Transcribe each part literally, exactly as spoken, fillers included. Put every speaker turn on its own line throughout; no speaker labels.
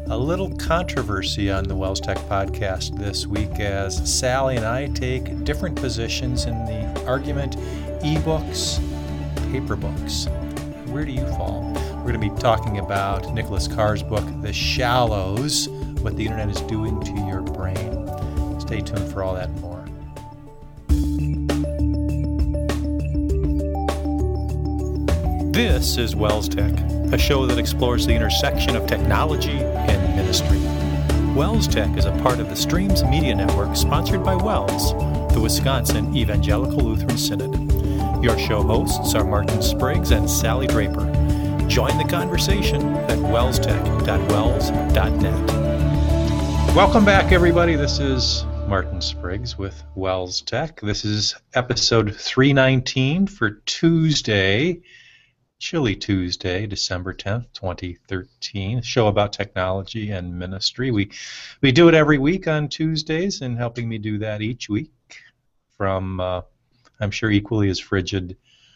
A little controversy on the Wells Tech podcast this week as Sally and I take different positions in the argument ebooks, paper books. Where do you fall? We're going to be talking about Nicholas Carr's book, The Shallows, What the Internet is Doing to Your Brain. Stay tuned for all that and more. This is Wells Tech, a show that explores the intersection of technology and ministry. Wells Tech is a part of the Streams Media Network sponsored by Wells, the Wisconsin Evangelical Lutheran Synod. Your show hosts are Martin Spriggs and Sally Draper. Join the conversation at wells tech dot wells dot net. Welcome back, everybody. This is Martin Spriggs with Wells Tech. This is episode three nineteen for Tuesday, Chilly Tuesday, December tenth, twenty thirteen, a show about technology and ministry. We we do it every week on Tuesdays, and helping me do that each week from, uh, I'm sure, equally as frigid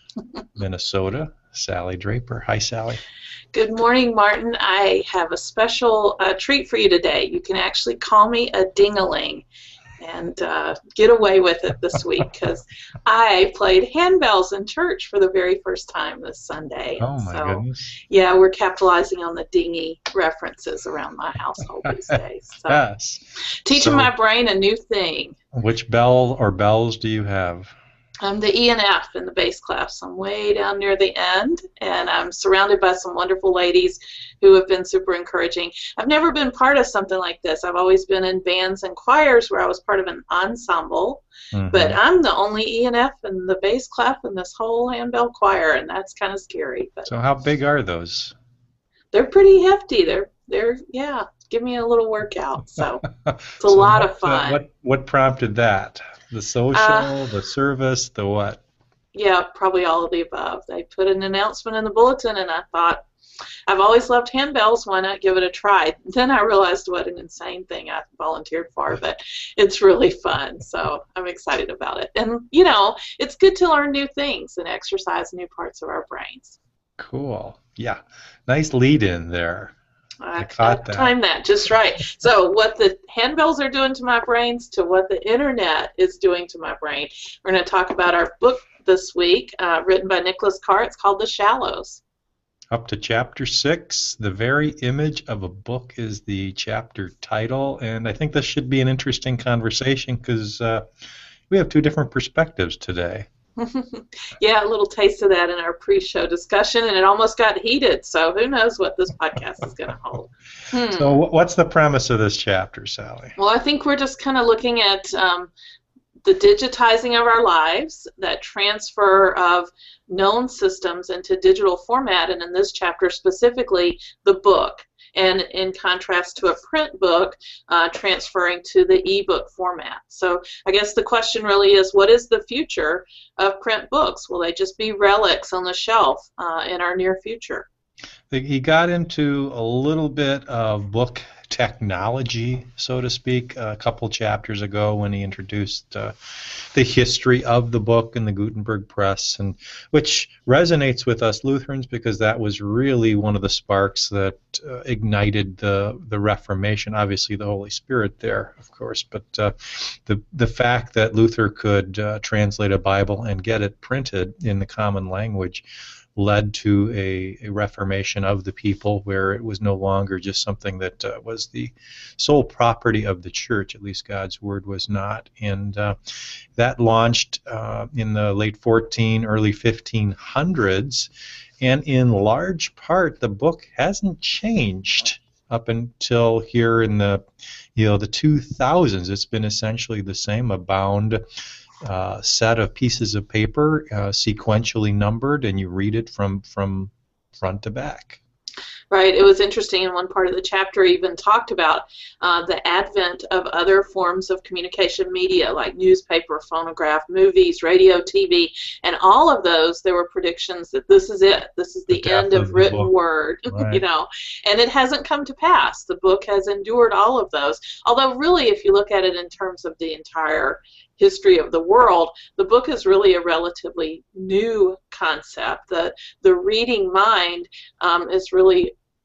Minnesota, Sally Draper. Hi, Sally.
Good morning, Martin. I have a special uh, treat for you today. You can actually call me a ding-a-ling and uh, get away with it this week because I played handbells in church for the very first time this Sunday.
Oh, my
so,
goodness.
Yeah, we're capitalizing on the dingy references around my household these days. So,
yes.
Teaching
So,
my brain a new thing.
which bell or bells do you have?
I'm the E and F in the bass class. I'm way down near the end, and I'm surrounded by some wonderful ladies who have been super encouraging. I've never been part of something like this. I've always been in bands and choirs where I was part of an ensemble, mm-hmm. but I'm the only E and F in the bass class in this whole handbell choir, and that's kind of scary. But
so how big are those?
They're pretty hefty. They're, they're yeah, give me a little workout. So it's a
so
lot
what,
of fun.
Uh, what, what prompted that? The social, uh, the service, the what?
Yeah, probably all of the above. They put an announcement in the bulletin, and I thought, I've always loved handbells. Why not give it a try? Then I realized what an insane thing I volunteered for, but it's really fun, so I'm excited about it. And, you know, it's good to learn new things and exercise new parts of our brains.
Cool. Yeah. Nice lead in there.
I,
I caught that.
timed that just right. So what the handbells are doing to my brains to what the internet is doing to my brain. We're going to talk about our book this week, uh, written by Nicholas Carr. It's called The Shallows.
Up to chapter six, the very image of a book is the chapter title, and I think this should be an interesting conversation because uh, we have two different perspectives today.
Yeah, a little taste of that in our pre-show discussion, and it almost got heated, so who knows what this podcast is going to hold. Hmm.
So what's the premise of this chapter, Sally?
Well, I think we're just kind of looking at um, the digitizing of our lives, that transfer of known systems into digital format, and in this chapter specifically, the book. And in contrast to a print book, uh, transferring to the ebook format. So I guess the question really is, what is the future of print books? Will they just be relics on the shelf uh, in our near future?
He got into a little bit of book technology, so to speak, a couple chapters ago when he introduced uh, the history of the book and the Gutenberg Press, and which resonates with us Lutherans because that was really one of the sparks that uh, ignited the the Reformation. Obviously, the Holy Spirit there, of course, but uh, the the fact that Luther could uh, translate a Bible and get it printed in the common language led to a, a reformation of the people where it was no longer just something that uh, was the sole property of the church, at least God's word was not. And uh, that launched uh, in the late fourteen, early fifteen hundreds, and in large part the book hasn't changed up until here in the, you know, the two thousands. It's been essentially the same, a bound Uh, set of pieces of paper, uh, sequentially numbered, and you read it from from front to back.
Right. It was interesting. In one part of the chapter, even talked about uh, the advent of other forms of communication media, like newspaper, phonograph, movies, radio, T V, and all of those. There were predictions that this is it. This is the, the end of, of written word. Right. You know, and it hasn't come to pass. The book has endured all of those. Although, really, if you look at it in terms of the entire history of the world, the book is really a relatively new concept. The the reading mind um, is really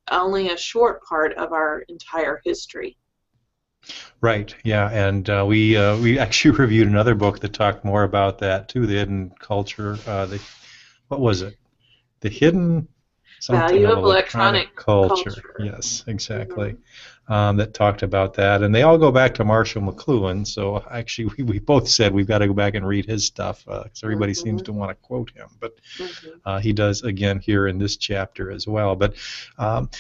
only a short part of our entire history.
Right. Yeah, and uh, we uh, we actually reviewed another book that talked more about that too. The hidden culture. Uh, the what was it? The hidden something
Value
of
of
electronic
electronic
culture.
culture.
Yes, exactly.
Mm-hmm.
Um, that talked about that, and they all go back to Marshall McLuhan. So actually, we, we both said we've got to go back and read his stuff because everybody seems
Mm-hmm.
to want to quote him, but
Mm-hmm.
uh, he does again here in this chapter as well. But um,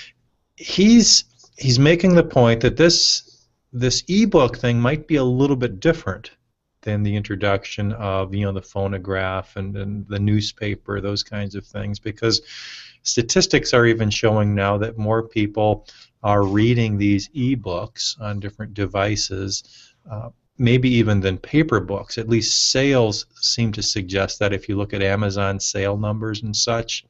he's he's making the point that this this ebook thing might be a little bit different than the introduction of you know the phonograph and, and the newspaper, those kinds of things, because statistics are even showing now that more people are reading these ebooks on different devices, uh, maybe even than paper books. At least sales seem to suggest that if you look at Amazon sale numbers and such,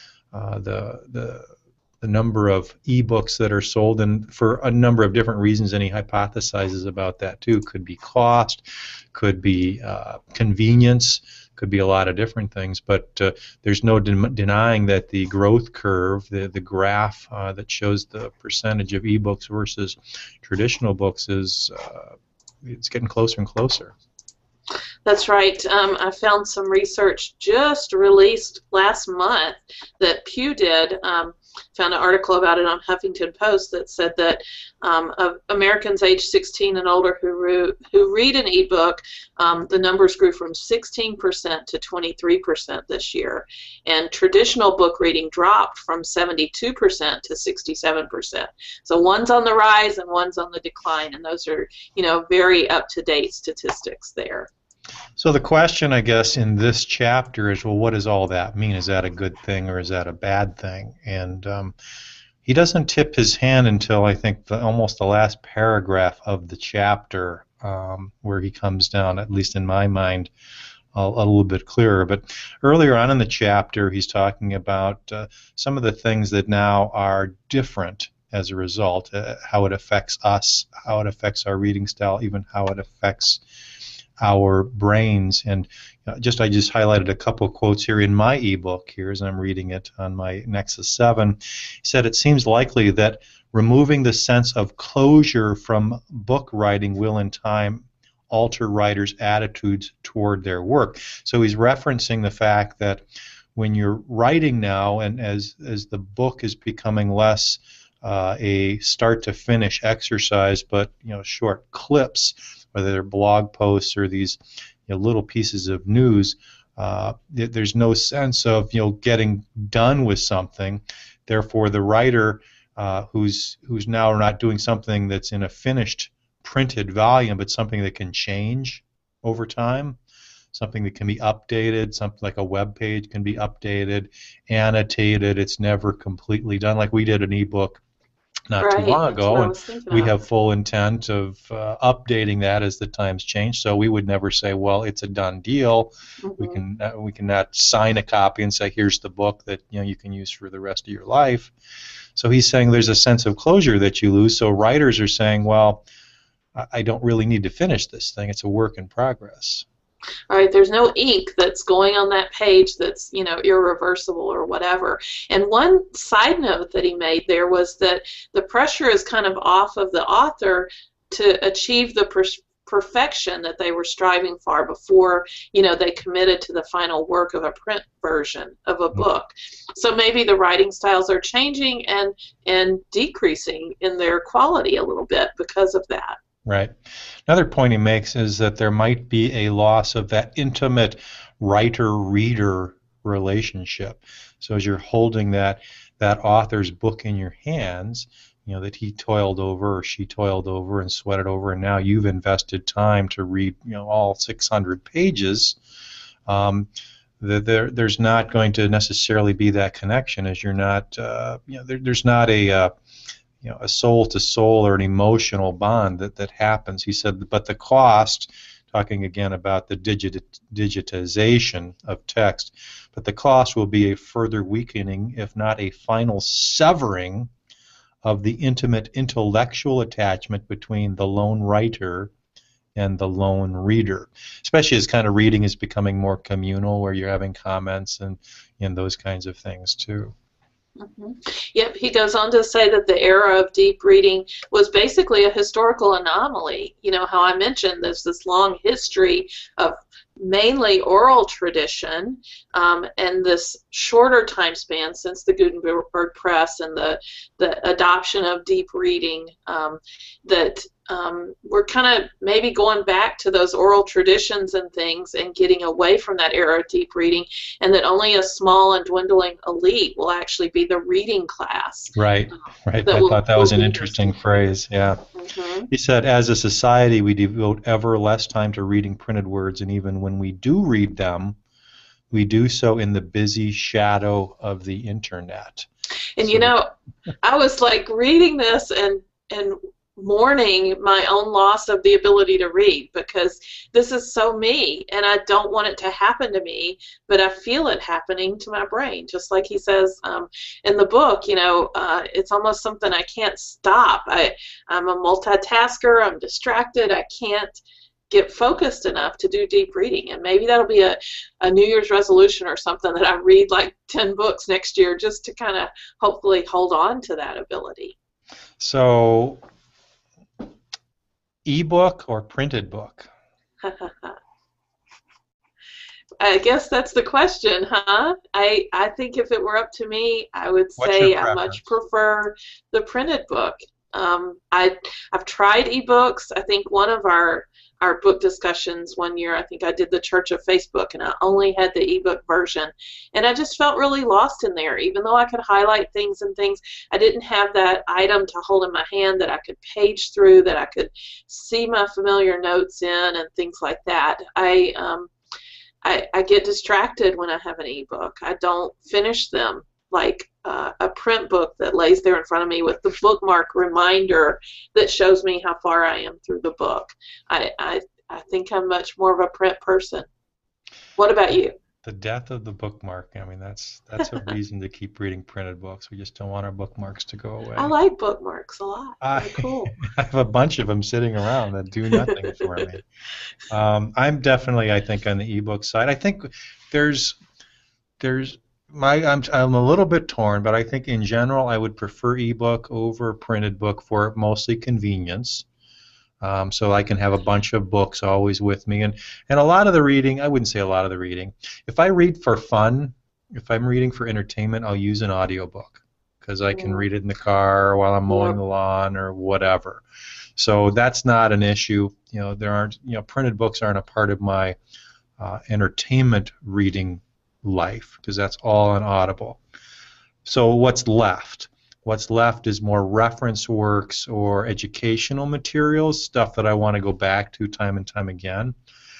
uh, the the the number of ebooks that are sold, and for a number of different reasons, and he hypothesizes about that too. Could be cost, could be uh, convenience, could be a lot of different things. But uh, there's no den- denying that the growth curve, the the graph uh, that shows the percentage of ebooks versus traditional books, is uh, it's getting closer and closer.
That's right. Um, I found some research just released last month that Pew did. Um, found an article about it on Huffington Post that said that um, of Americans age sixteen and older who, re- who read an ebook, um, the numbers grew from sixteen percent to twenty-three percent this year. And traditional book reading dropped from seventy-two percent to sixty-seven percent. So one's on the rise and one's on the decline, and those are, you know, very up-to-date statistics there.
So the question, I guess, in this chapter is, well, what does all that mean? Is that a good thing or is that a bad thing? And um, he doesn't tip his hand until, I think, the, almost the last paragraph of the chapter, um, where he comes down, at least in my mind, a, a little bit clearer. But earlier on in the chapter, he's talking about uh, some of the things that now are different as a result, uh, how it affects us, how it affects our reading style, even how it affects our brains. And uh, just I just highlighted a couple of quotes here in my ebook here as I'm reading it on my Nexus seven. He said, it seems likely that removing the sense of closure from book writing will in time alter writers' attitudes toward their work. So he's referencing the fact that when you're writing now, and as as the book is becoming less uh, a start to finish exercise, but you know short clips, whether they're blog posts or these you know, little pieces of news, uh, th- there's no sense of you know getting done with something. Therefore, the writer uh, who's who's now not doing something that's in a finished printed volume, but something that can change over time, something that can be updated, something like a web page can be updated, annotated. It's never completely done. Like we did an ebook not too
Right,
long
that's what
ago,
I
and
was thinking
we
of.
have full intent of uh, updating that as the times change. So we would never say, well, it's a done deal. We
Mm-hmm.
can uh, we cannot sign a copy and say, here's the book that you know you can use for the rest of your life. So he's saying there's a sense of closure that you lose. So writers are saying, well, I I don't really need to finish this thing. It's a work in progress.
All right, there's no ink that's going on that page that's, you know, irreversible or whatever. And one side note that he made there was that the pressure is kind of off of the author to achieve the per perfection that they were striving for before, you know, they committed to the final work of a print version of a book. So maybe the writing styles are changing and and decreasing in their quality a little bit because of that.
Right. Another point he makes is that there might be a loss of that intimate writer-reader relationship. So as you're holding that that author's book in your hands, you know that he toiled over or she toiled over and sweated over, and now you've invested time to read, you know, all six hundred pages. Um, the, there, there's not going to necessarily be that connection, as you're not, uh, you know, there, there's not a uh, you know, a soul to soul or an emotional bond that, that happens. He said, but the cost, talking again about the digit, digitization of text, but the cost will be a further weakening, if not a final severing, of the intimate intellectual attachment between the lone writer and the lone reader, especially as kind of reading is becoming more communal, where you're having comments and, and those kinds of things too.
Mm-hmm. Yep, he goes on to say that the era of deep reading was basically a historical anomaly. You know how I mentioned there's this long history of mainly oral tradition, um, and this shorter time span since the Gutenberg Press and the, the adoption of deep reading, um, that um, we're kind of maybe going back to those oral traditions and things and getting away from that era of deep reading, and that only a small and dwindling elite will actually be the reading class.
Right,
um,
right.
that
I
will,
thought that
will
was an
read those
interesting
deep readings.
phrase. Yeah.
Mm-hmm.
He said, as a society, we devote ever less time to reading printed words, and even when we do read them, we do so in the busy shadow of the internet.
And
So
you know, I was like reading this and and mourning my own loss of the ability to read, because this is so me and I don't want it to happen to me, but I feel it happening to my brain. Just like he says um, in the book, you know, uh, it's almost something I can't stop. I, I'm a multitasker, I'm distracted, I can't get focused enough to do deep reading. And maybe that'll be a, a New Year's resolution or something, that I read like ten books next year, just to kind of hopefully hold on to that ability.
So, ebook or printed book?
I guess that's the question, huh? I, I think if it were up to me, I would
What's your
say I much
preference?
prefer the printed book. Um, I, I've tried ebooks. I think one of our our book discussions one year, I think I did the Church of Facebook, and I only had the ebook version, and I just felt really lost in there. Even though I could highlight things and things, I didn't have that item to hold in my hand that I could page through, that I could see my familiar notes in and things like that. I um, I, I get distracted when I have an ebook. I don't finish them like uh, a print book that lays there in front of me with the bookmark reminder that shows me how far I am through the book. I, I, I think I'm much more of a print person. What about you?
The death of the bookmark. I mean, that's that's a reason to keep reading printed books. We just don't want our bookmarks to go away.
I like bookmarks a lot.
I,
They're cool.
I have a bunch of them sitting around that do nothing for me. Um, I'm definitely, I think, on the ebook side. I think there's there's my I'm I'm a little bit torn, but I think in general I would prefer ebook over printed book for mostly convenience. Um, so I can have a bunch of books always with me, and and a lot of the reading, I wouldn't say a lot of the reading. If I read for fun, if I'm reading for entertainment, I'll use an audiobook, because I can read it in the car while I'm mowing the lawn or whatever. So that's not an issue. You know, there aren't, you know, printed books aren't a part of my uh, entertainment reading life, because that's all on Audible. So what's left? What's left is more reference works or educational materials, stuff that I want to go back to time and time again.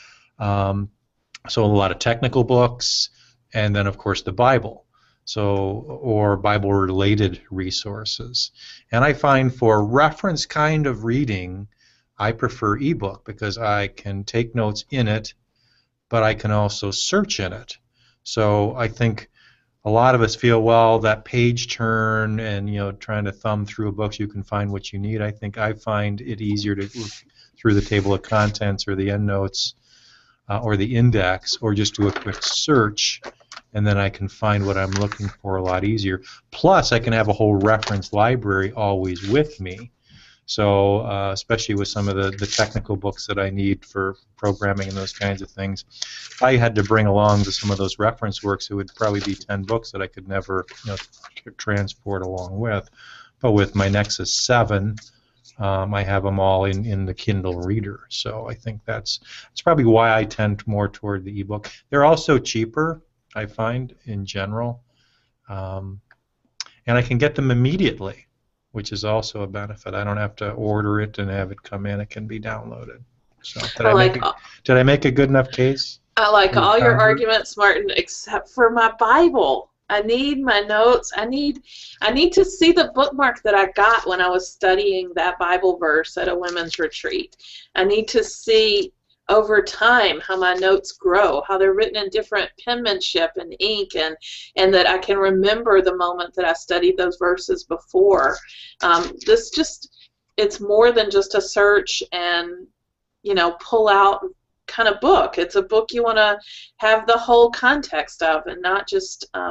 Um, so a lot of technical books, and then of course the Bible, so or Bible-related resources. And I find for reference kind of reading, I prefer ebook, because I can take notes in it, but I can also search in it. So I think a lot of us feel, well, that page turn and, you know, trying to thumb through a book so you can find what you need. I think I find it easier to look through the table of contents or the endnotes uh, or the index, or just do a quick search, and then I can find what I'm looking for a lot easier. Plus, I can have a whole reference library always with me. So uh, especially with some of the, the technical books that I need for programming and those kinds of things, if I had to bring along to some of those reference works, it would probably be ten books that I could never, you know, transport along with. But with my Nexus seven, um, I have them all in, in the Kindle Reader. So I think that's, that's probably why I tend more toward the ebook. They're also cheaper, I find, in general. Um, and I can get them immediately, which is also a benefit. I don't have to order it and have it come in. It can be downloaded. So did I,
I like
make a, did I make a good enough case?
I like all your
Convert?
arguments, Martin, except for my Bible. I need my notes. I need I need to see the bookmark that I got when I was studying that Bible verse at a women's retreat. I need to see over time how my notes grow, how they're written in different penmanship and ink, and and that I can remember the moment that I studied those verses before. Um, this just, it's more than just a search and, you know, pull out kind of book. It's a book you want to have the whole context of, and not just um,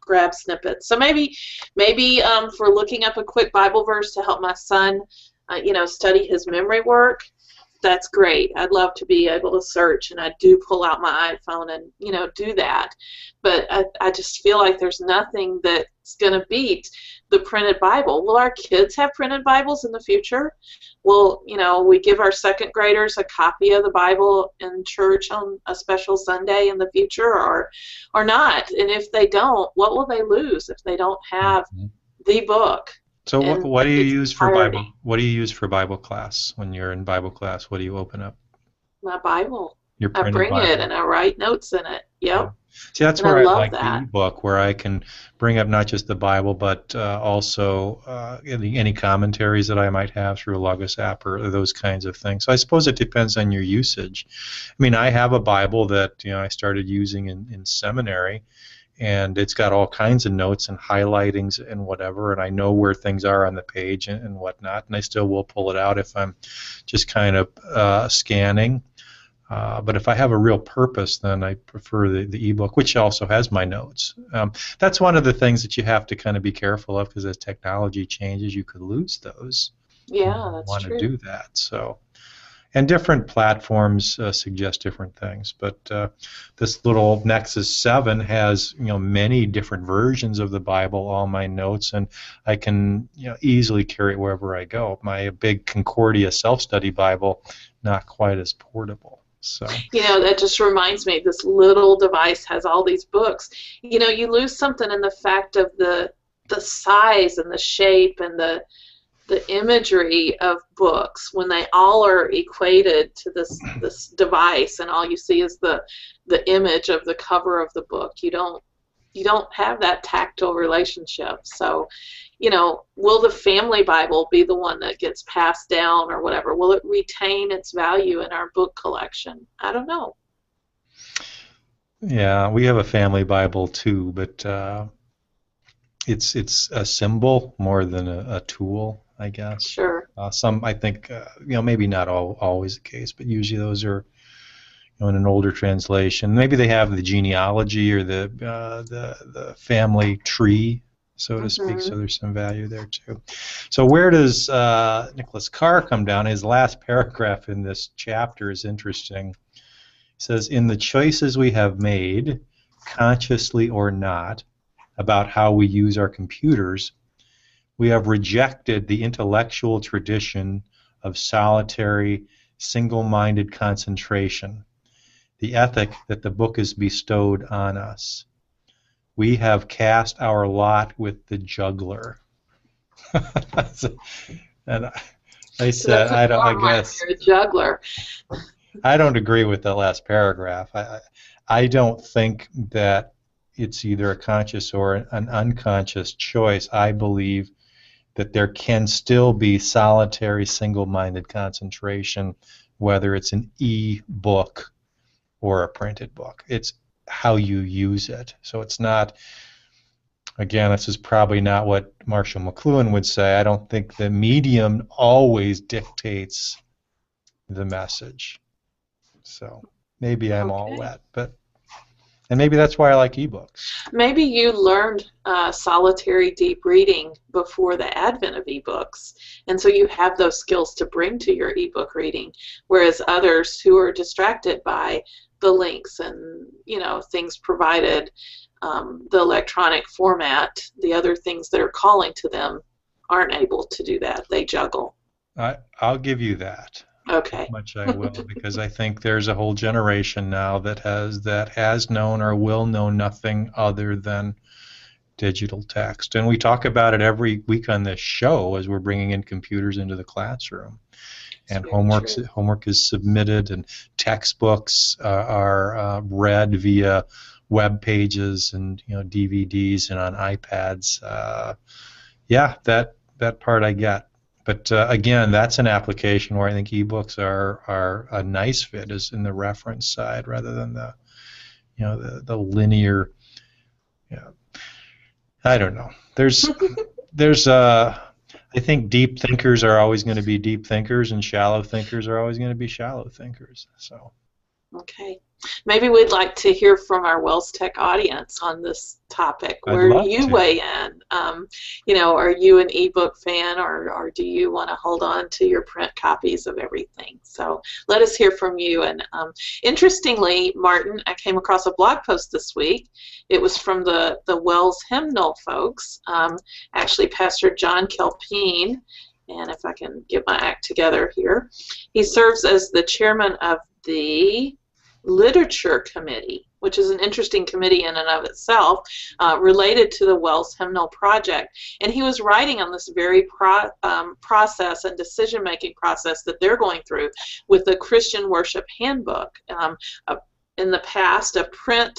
grab snippets. So maybe, maybe um, for looking up a quick Bible verse to help my son, uh, you know, study his memory work, that's great. I'd love to be able to search, and I do pull out my iPhone and, you know, do that. But I, I just feel like there's nothing that's going to beat the printed Bible. Will our kids have printed Bibles in the future? Will, you know, we give our second graders a copy of the Bible in church on a special Sunday in the future, or, or not? And if they don't, what will they lose if they don't have
Mm-hmm.
the book?
So what, what do you
its
use for
entirety?
Bible? What do you use for Bible class when you're in Bible class? What do you open up?
My Bible.
Your
I
printed
bring
Bible.
it and I write notes in it. Yep.
See, that's
And
where
I
I,
love
like
that.
the ebook, where I can bring up not just the Bible, but uh, also uh, any, any commentaries that I might have through a Logos app or those kinds of things. So I suppose it depends on your usage. I mean, I have a Bible that you know I started using in, in seminary, and it's got all kinds of notes and highlightings and whatever, and I know where things are on the page and, and whatnot, and I still will pull it out if I'm just kind of uh, scanning. Uh, but if I have a real purpose, then I prefer the, the ebook, which also has my notes. Um, that's one of the things that you have to kind of be careful of, because as technology changes, you could lose those.
Yeah, that's
want
true.
to do that. So, and different platforms uh, suggest different things. But uh, this little Nexus seven has you know many different versions of the Bible, all my notes, and I can you know easily carry it wherever I go. My big Concordia self-study Bible, not quite as portable. So.
You know, that just reminds me, this little device has all these books. You know, you lose something in the fact of the the size and the shape and the the imagery of books when they all are equated to this this device, and all you see is the the image of the cover of the book. You don't you don't have that tactile relationship. So, you know, will the family Bible be the one that gets passed down or whatever? Will it retain its value in our book collection? I don't know.
Yeah, we have a family Bible too, but uh, it's it's a symbol more than a, a tool, I guess.
Sure.
Uh, some, I think, uh, you know, maybe not all, always the case, but usually those are, you know, in an older translation. Maybe they have the genealogy or the uh, the the family tree, so to speak.
Mhm.
So there's some value there too. So where does uh, Nicholas Carr come down? His last paragraph in this chapter is interesting. He says, "In the choices we have made, consciously or not, about how we use our computers, we have rejected the intellectual tradition of solitary, single-minded concentration, the ethic that the book has bestowed on us. We have cast our lot with the juggler." And I, I said, I don't. I guess
You're a juggler.
I don't agree with the last paragraph. I, I don't think that it's either a conscious or an unconscious choice. I believe that there can still be solitary, single-minded concentration, whether it's an e-book or a printed book. It's how you use it. So it's not, again, this is probably not what Marshall McLuhan would say. I don't think the medium always dictates the message. So maybe I'm all
Okay.
wet, but and maybe that's why I like ebooks.
Maybe you learned uh, solitary deep reading before the advent of ebooks, and so you have those skills to bring to your ebook reading, whereas others who are distracted by the links and you know things provided, um, the electronic format, the other things that are calling to them, aren't able to do that. They juggle.
I, I'll give you that.
Okay.
Much I will, because I think there's a whole generation now that has that has known or will know nothing other than digital text. And we talk about it every week on this show as we're bringing in computers into the classroom. And
Very
homework
true.
homework is submitted, and textbooks uh, are uh, read via web pages and you know D V Ds and on iPads. Uh, yeah, that that part I get. But uh, again, that's an application where I think ebooks are are a nice fit, is in the reference side rather than the you know the the linear. Yeah, I don't know. There's there's uh I think deep thinkers are always going to be deep thinkers, and shallow thinkers are always going to be shallow thinkers. So
Okay. Maybe we'd like to hear from our Wells Tech audience on this topic.
I'd
Where
love
do you
to.
weigh in? Um, you know, are you an ebook fan, or, or do you want to hold on to your print copies of everything? So let us hear from you. And um, interestingly, Martin, I came across a blog post this week. It was from the, the Wells Hymnal folks, um, actually Pastor John Kelpine. And if I can get my act together here, he serves as the chairman of the Literature Committee, which is an interesting committee in and of itself, uh, related to the Wells Hymnal Project. And he was writing on this very pro um, process and decision-making process that they're going through with the Christian Worship Handbook. Um, uh, in the past, a print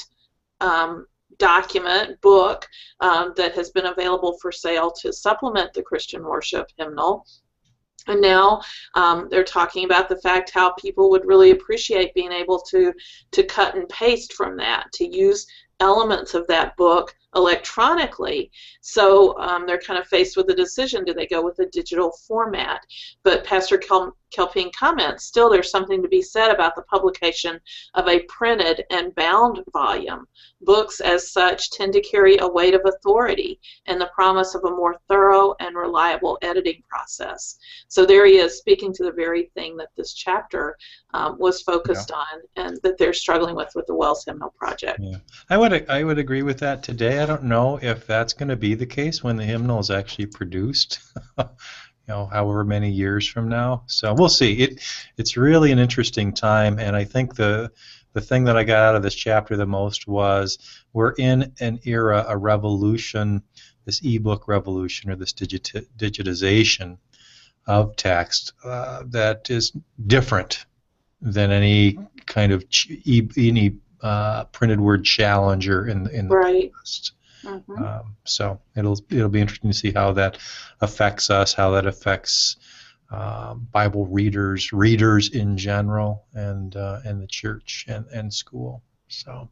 um, document, book, um, that has been available for sale to supplement the Christian Worship Hymnal. And now um, they're talking about the fact how people would really appreciate being able to, to cut and paste from that, to use elements of that book electronically. So um, they're kind of faced with a decision: do they go with a digital format? But Pastor Kel Kelpine comments, still there's something to be said about the publication of a printed and bound volume. Books as such tend to carry a weight of authority and the promise of a more thorough and reliable editing process. So there he is, speaking to the very thing that this chapter um, was focused yeah. on, and that they're struggling with with the Wells Hymnal Project.
Yeah. I would I would agree with that today. I don't know if that's going to be the case when the hymnal is actually produced, you know, however many years from now. So we'll see. It it's really an interesting time, and I think the the thing that I got out of this chapter the most was we're in an era, a revolution, this ebook revolution, or this digit digitization of text uh, that is different than any kind of ch e any uh, printed word challenger in in the
right.
past.
Mm-hmm.
Um, so it'll it'll be interesting to see how that affects us, how that affects uh, Bible readers, readers in general, and uh, and the church and and school. So,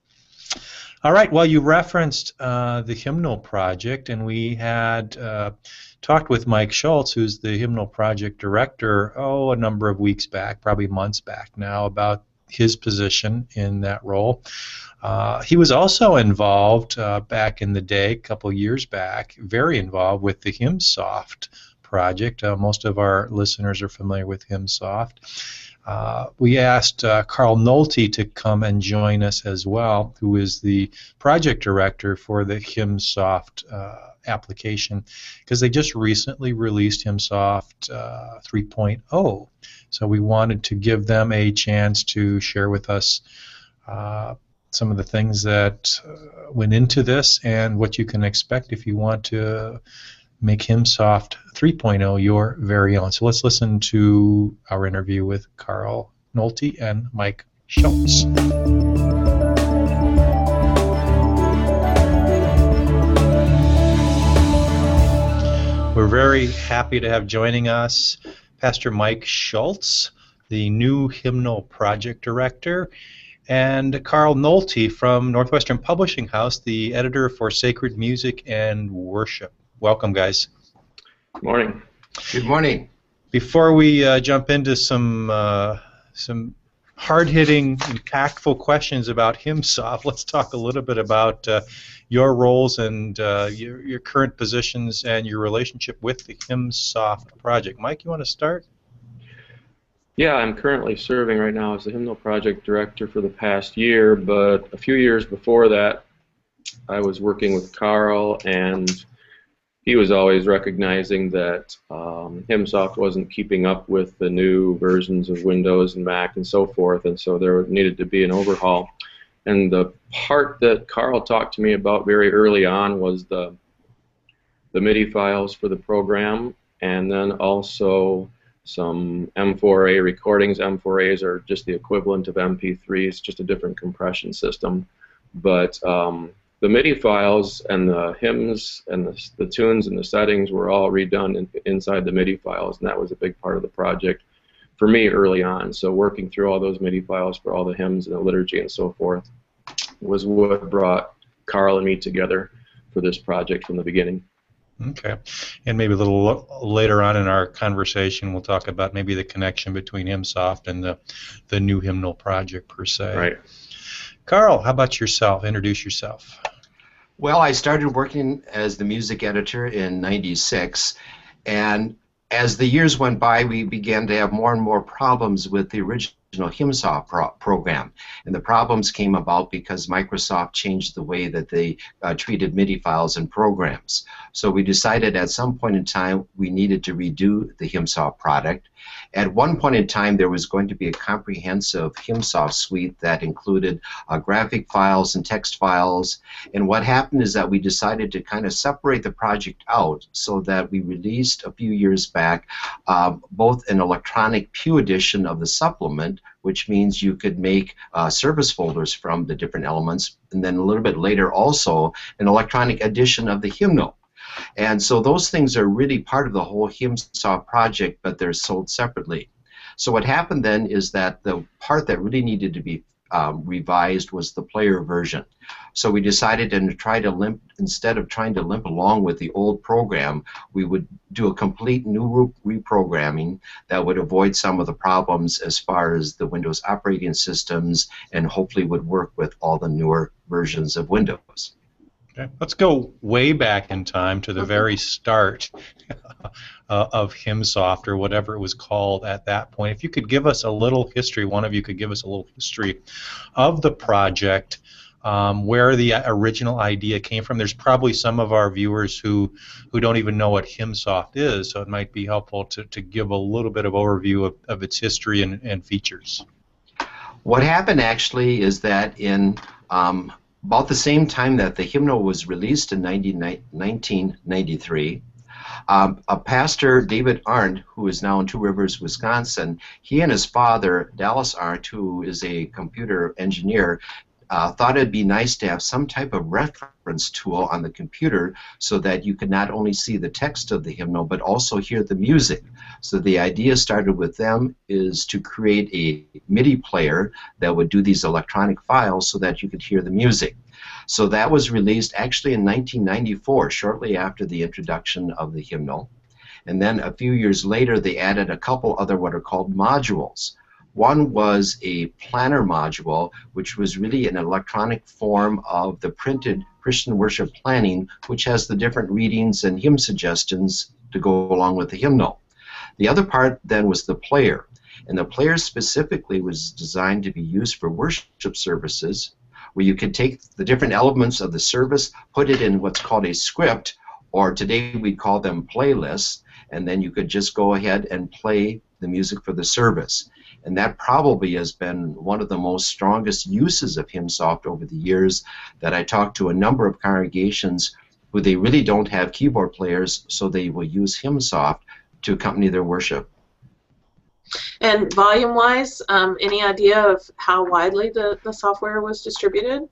all right. Well, you referenced uh, the Hymnal Project, and we had uh, talked with Mike Schultz, who's the Hymnal Project director, oh, a number of weeks back, probably months back now, about his position in that role. Uh, he was also involved uh, back in the day, a couple years back, very involved with the HymnSoft project. Uh, most of our listeners are familiar with HymnSoft. Uh, we asked uh, Carl Nolte to come and join us as well, who is the project director for the HymnSoft uh, application, because they just recently released HymnSoft uh, three point oh. So we wanted to give them a chance to share with us uh, some of the things that uh, went into this and what you can expect if you want to make HymnSoft three point oh your very own. So let's listen to our interview with Carl Nolte and Mike Schultz. We're very happy to have joining us Pastor Mike Schultz, the new Hymnal Project Director, and Carl Nolte from Northwestern Publishing House, the editor for Sacred Music and Worship. Welcome, guys.
Good morning.
Good morning.
Before we uh, jump into some uh, some hard-hitting, impactful questions about HymnSoft, let's talk a little bit about uh, your roles and uh, your, your current positions and your relationship with the HymnSoft project. Mike, you want to start?
Yeah, I'm currently serving right now as the Hymnal Project Director for the past year, but a few years before that, I was working with Carl, and he was always recognizing that um, HymnSoft wasn't keeping up with the new versions of Windows and Mac and so forth, and so there needed to be an overhaul. And the part that Carl talked to me about very early on was the, the MIDI files for the program, and then also some M four A recordings. M four As are just the equivalent of M P threes, just a different compression system. But um, the MIDI files and the hymns and the, the tunes and the settings were all redone in, inside the MIDI files, and that was a big part of the project for me early on. So working through all those MIDI files for all the hymns and the liturgy and so forth was what brought Carl and me together for this project from the beginning.
Okay. And maybe a little lo- later on in our conversation, we'll talk about maybe the connection between HymnSoft and the, the new hymnal project per se.
Right.
Carl, how about yourself? Introduce yourself.
Well, I started working as the music editor in ninety-six, and as the years went by, we began to have more and more problems with the original HymnSoft pro program. And the problems came about because Microsoft changed the way that they uh, treated MIDI files and programs. So we decided at some point in time we needed to redo the HymnSoft product. At one point in time, there was going to be a comprehensive HymnSoft suite that included uh, graphic files and text files. And what happened is that we decided to kind of separate the project out so that we released a few years back uh, both an electronic Pew edition of the supplement, which means you could make uh, service folders from the different elements, and then a little bit later also an electronic edition of the hymnal. And so those things are really part of the whole HymnSoft project, but they're sold separately. So what happened then is that the part that really needed to be um, revised was the player version. So we decided to try to limp, instead of trying to limp along with the old program, we would do a complete new reprogramming that would avoid some of the problems as far as the Windows operating systems, and hopefully would work with all the newer versions of Windows.
Okay. Let's go way back in time to the very start uh, of HymnSoft, or whatever it was called at that point. If you could give us a little history, one of you could give us a little history of the project, um, where the original idea came from. There's probably some of our viewers who, who don't even know what HymnSoft is, so it might be helpful to, to give a little bit of overview of, of its history and, and features.
What happened actually is that in um, about the same time that the hymnal was released in nineteen ninety-three, um, a pastor, David Arndt, who is now in Two Rivers, Wisconsin, he and his father, Dallas Arndt, who is a computer engineer, uh, thought it'd be nice to have some type of reference tool on the computer so that you could not only see the text of the hymnal but also hear the music. So the idea started with them is to create a MIDI player that would do these electronic files so that you could hear the music. So that was released actually in nineteen ninety-four, shortly after the introduction of the hymnal. And then a few years later they added a couple other what are called modules. One was a planner module, which was really an electronic form of the printed Christian worship planning, which has the different readings and hymn suggestions to go along with the hymnal. The other part then was the player, and the player specifically was designed to be used for worship services, where you could take the different elements of the service, put it in what's called a script, or today we'd call them playlists, and then you could just go ahead and play the music for the service. And that probably has been one of the most strongest uses of HymnSoft over the years, that I talked to a number of congregations who they really don't have keyboard players, so they will use HymnSoft to accompany their worship.
And volume-wise, um, any idea of how widely the, the software was distributed?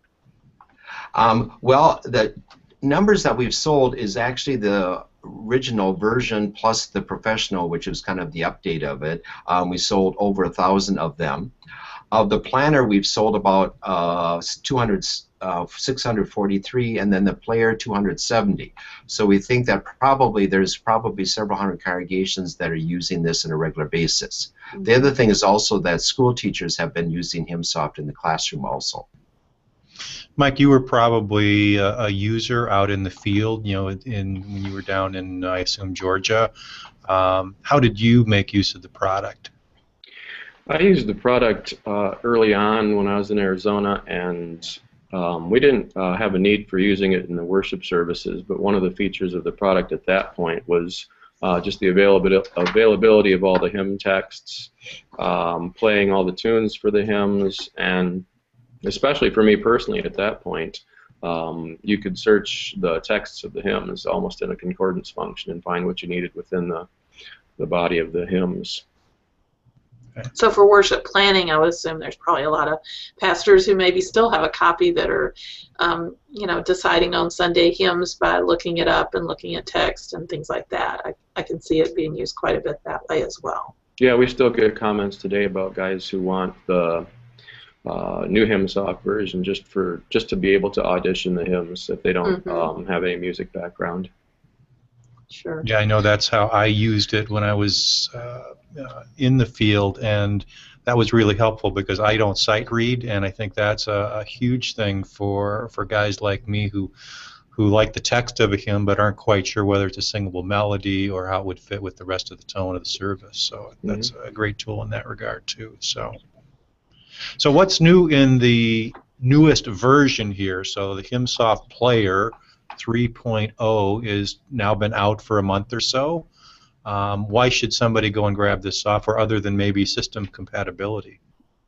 Um, well, the numbers that we've sold is actually the original version plus the professional, which is kind of the update of it. Um, we sold over a thousand of them. Of the planner, we've sold about uh, two hundred, uh, six hundred forty-three, and then the player two hundred seventy. So we think that probably there's probably several hundred congregations that are using this on a regular basis. Mm-hmm. The other thing is also that school teachers have been using HymnSoft in the classroom also.
Mike, you were probably a, a user out in the field, you know, in when you were down in, I assume, Georgia. Um, how did you make use of the product?
I used the product uh, early on when I was in Arizona, and um, we didn't uh, have a need for using it in the worship services, but one of the features of the product at that point was uh, just the availability, availability of all the hymn texts, um, playing all the tunes for the hymns, and especially for me personally at that point, um, you could search the texts of the hymns almost in a concordance function and find what you needed within the, the body of the hymns.
So for worship planning, I would assume there's probably a lot of pastors who maybe still have a copy that are, um, you know, deciding on Sunday hymns by looking it up and looking at text and things like that. I, I can see it being used quite a bit that way as well.
Yeah, we still get comments today about guys who want the Uh, new HymnSoft version just for just to be able to audition the hymns if they don't
mm-hmm.
um, have any music background.
Sure.
Yeah, I know that's how I used it when I was uh, uh, in the field, and that was really helpful because I don't sight read, and I think that's a, a huge thing for for guys like me who who like the text of a hymn but aren't quite sure whether it's a singable melody or how it would fit with the rest of the tone of the service. So that's
Mhm.
a great tool in that regard too. So, so what's new in the newest version here? So the HymnSoft Player three point oh is now been out for a month or so. Um, why should somebody go and grab this software other than maybe system compatibility?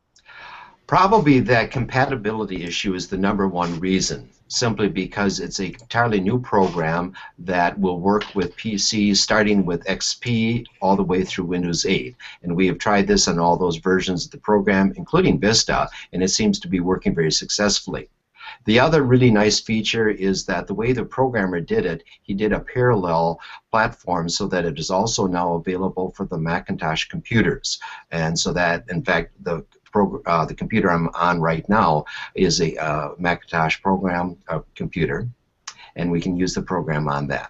Probably that compatibility issue is the number one reason, simply because it's an entirely new program that will work with P Cs starting with X P all the way through Windows eight. And we have tried this on all those versions of the program, including Vista, and it seems to be working very successfully. The other really nice feature is that the way the programmer did it, he did a parallel platform so that it is also now available for the Macintosh computers. And so that, in fact, the Uh, the computer I'm on right now is a uh, Macintosh program uh, computer, and we can use the program on that.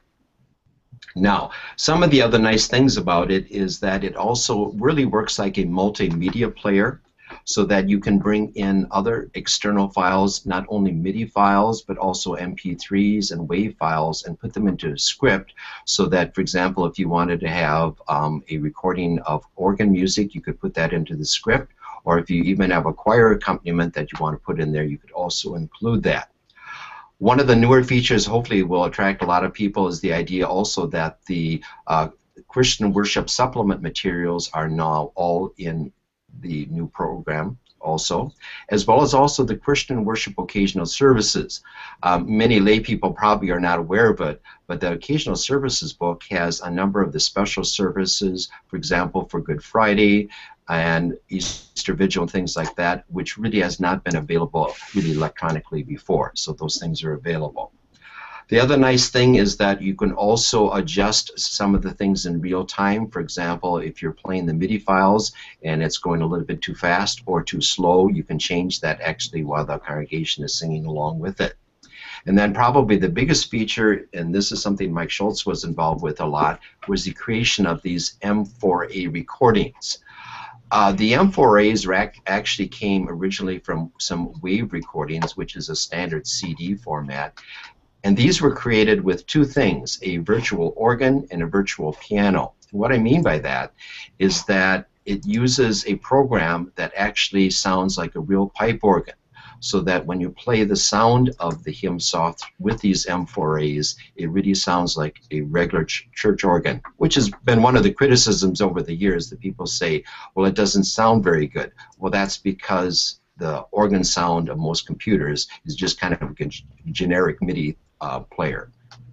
Now, some of the other nice things about it is that it also really works like a multimedia player, so that you can bring in other external files, not only MIDI files, but also M P threes and WAV files, and put them into a script so that, for example, if you wanted to have um, a recording of organ music, you could put that into the script. Or if you even have a choir accompaniment that you want to put in there, you could also include that. One of the newer features, hopefully will attract a lot of people, is the idea also that the uh, Christian worship supplement materials are now all in the new program also, as well as also the Christian worship occasional services. Um, many lay people probably are not aware of it, but the occasional services book has a number of the special services, for example, for Good Friday and Easter Vigil and things like that, which really has not been available really electronically before. So those things are available. The other nice thing is that you can also adjust some of the things in real time. For example, if you're playing the MIDI files and it's going a little bit too fast or too slow, you can change that actually while the congregation is singing along with it. And then probably the biggest feature, and this is something Mike Schultz was involved with a lot, was the creation of these M four A recordings. Uh, the M four As actually came originally from some WAV recordings, which is a standard C D format. And these were created with two things, a virtual organ and a virtual piano. And what I mean by that is that it uses a program that actually sounds like a real pipe organ, so that when you play the sound of the HymnSoft with these M four As, it really sounds like a regular ch church organ, which has been one of the criticisms over the years, that people say, well, it doesn't sound very good. Well, that's because the organ sound of most computers is just kind of a generic MIDI uh, player.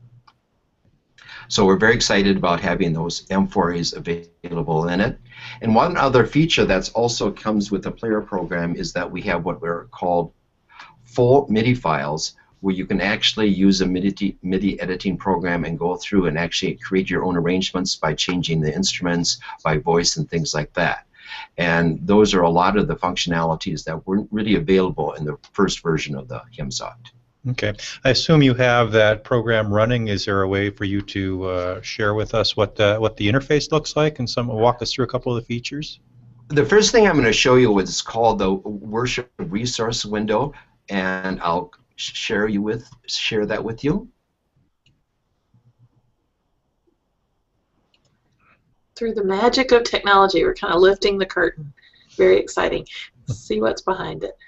So we're very excited about having those M four As available in it. And one other feature that also comes with the player program is that we have what we're called full MIDI files, where you can actually use a MIDI, MIDI editing program and go through and actually create your own arrangements by changing the instruments, by voice and things like that. And those are a lot of the functionalities that weren't really available in the first version of the HymnSoft.
Okay. I assume you have that program running. Is there a way for you to uh, share with us what the, what the interface looks like, and some walk us through a couple of the features?
The first thing I'm going to show you is called the Worship Resource Window, and I'll share you with share that with you.
Through the magic of technology, we're kind of lifting the curtain. Very exciting. Let's see what's behind it.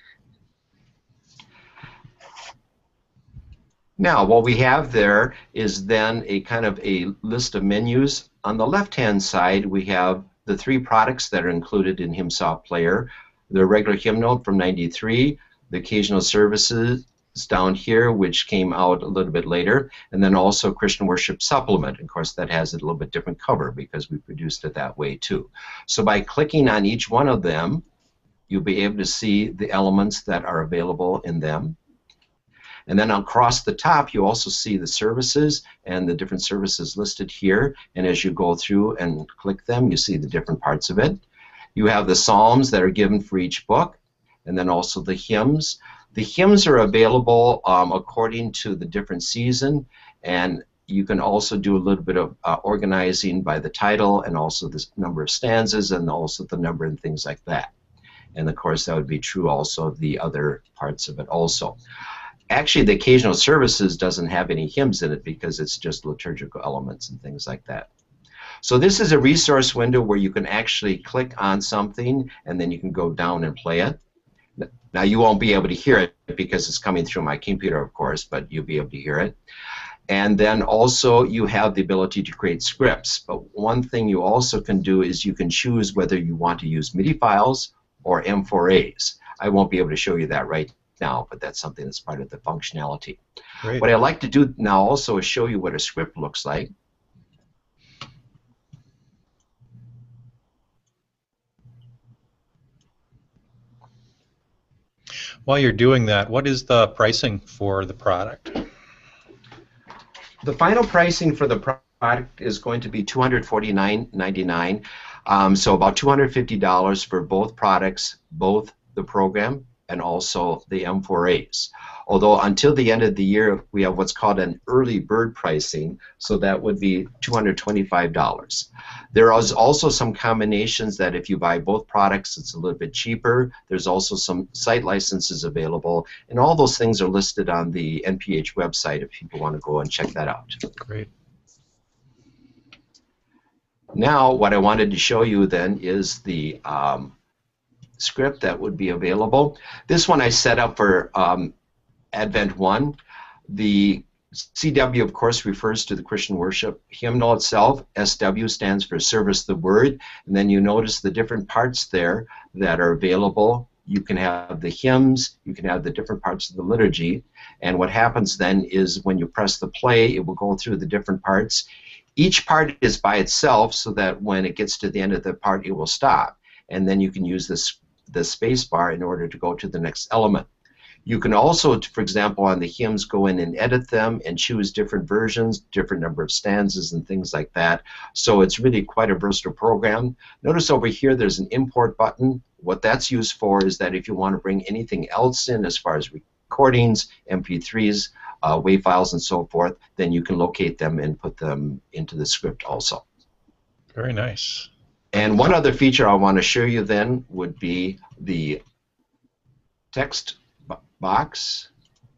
Now, what we have there is then a kind of a list of menus. On the left-hand side, we have the three products that are included in HymnSoft Player. The regular hymnal from ninety-three, the occasional services down here, which came out a little bit later, and then also Christian Worship Supplement. Of course, that has a little bit different cover because we produced it that way too. So by clicking on each one of them, you'll be able to see the elements that are available in them. And then across the top, you also see the services and the different services listed here. And as you go through and click them, you see the different parts of it. You have the psalms that are given for each book, and then also the hymns. The hymns are available um, according to the different season, and you can also do a little bit of uh, organizing by the title and also the number of stanzas and also the number and things like that. And of course that would be true also of the other parts of it also. Actually, the occasional services doesn't have any hymns in it because it's just liturgical elements and things like that. So this is a resource window where you can actually click on something and then you can go down and play it. Now you won't be able to hear it because it's coming through my computer, of course, but you'll be able to hear it. And then also you have the ability to create scripts. But one thing you also can do is you can choose whether you want to use MIDI files or M four A's. I won't be able to show you that right now, but that's something that's part of the functionality.
Great.
What I'd like to do now also is show you what a script looks like.
While you're doing that, what is the pricing for the product?
The final pricing for the product is going to be two hundred forty-nine ninety-nine, um, so about two hundred fifty dollars for both products, both the program and also the M four A's. Although until the end of the year we have what's called an early bird pricing, so that would be two hundred twenty-five dollars. There is also some combinations that if you buy both products it's a little bit cheaper. There's also some site licenses available, and all those things are listed on the N P H website if people want to go and check that out.
Great.
Now what I wanted to show you then is the um, script that would be available. This one I set up for um, Advent one. The C W, of course, refers to the Christian worship hymnal itself. S W stands for Service the Word. And then you notice the different parts there that are available. You can have the hymns, you can have the different parts of the liturgy. And what happens then is when you press the play, it will go through the different parts. Each part is by itself so that when it gets to the end of the part, it will stop. And then you can use this the space bar in order to go to the next element. You can also, for example, on the hymns go in and edit them and choose different versions, different number of stanzas and things like that. So it's really quite a versatile program. Notice over here there's an import button. What that's used for is that if you want to bring anything else in as far as recordings, M P threes, uh, WAV files and so forth, then you can locate them and put them into the script also.
Very nice.
And one other feature I want to show you then would be the text box.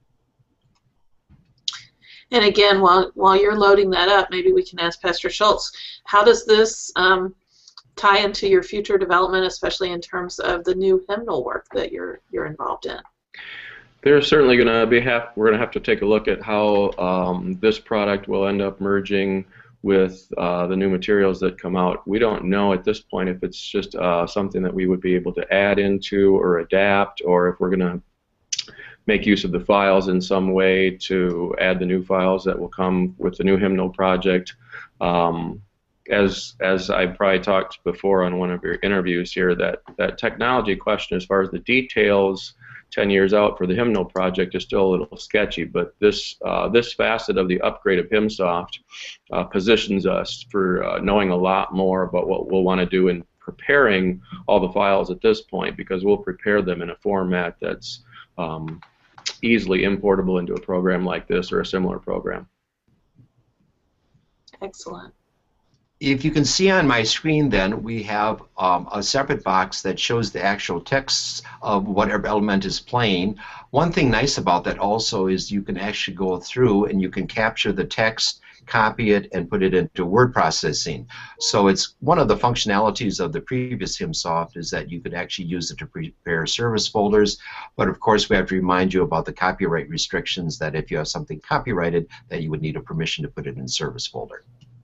And again, while while you're loading that up, maybe we can ask Pastor Schultz, how does this um, tie into your future development, especially in terms of the new hymnal work that you're you're involved in?
There's certainly going to be have we're going to have to take a look at how um, this product will end up merging with uh, the new materials that come out. We don't know at this point if it's just uh, something that we would be able to add into or adapt, or if we're going to make use of the files in some way to add the new files that will come with the new hymnal project. Um, as as I probably talked before on one of your interviews here, that, that technology question as far as the details ten years out for the hymnal project is still a little sketchy, but this uh, this facet of the upgrade of HymnSoft uh, positions us for uh, knowing a lot more about what we'll want to do in preparing all the files at this point, because we'll prepare them in a format that's um, easily importable into a program like this or a similar program.
Excellent.
If you can see on my screen then, we have um, a separate box that shows the actual texts of whatever element is playing. One thing nice about that also is you can actually go through and you can capture the text, copy it, and put it into word processing. So it's one of the functionalities of the previous HymnSoft is that you could actually use it to prepare service folders. But of course we have to remind you about the copyright restrictions, that if you have something copyrighted that you would need a permission to put it in service folder.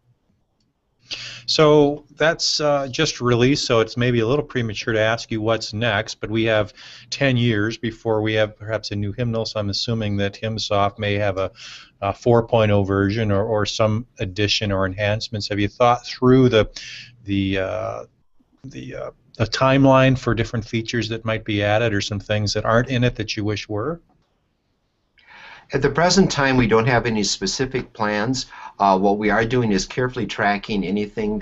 So that's uh, just released, so it's maybe a little premature to ask you what's next, but we have ten years before we have perhaps a new hymnal, so I'm assuming that HymnSoft may have a, a four point oh version or, or some addition or enhancements. Have you thought through the the uh, the, uh, the timeline for different features that might be added, or some things that aren't in it that you wish were?
At the present time, we don't have any specific plans. Uh, what we are doing is carefully tracking anything that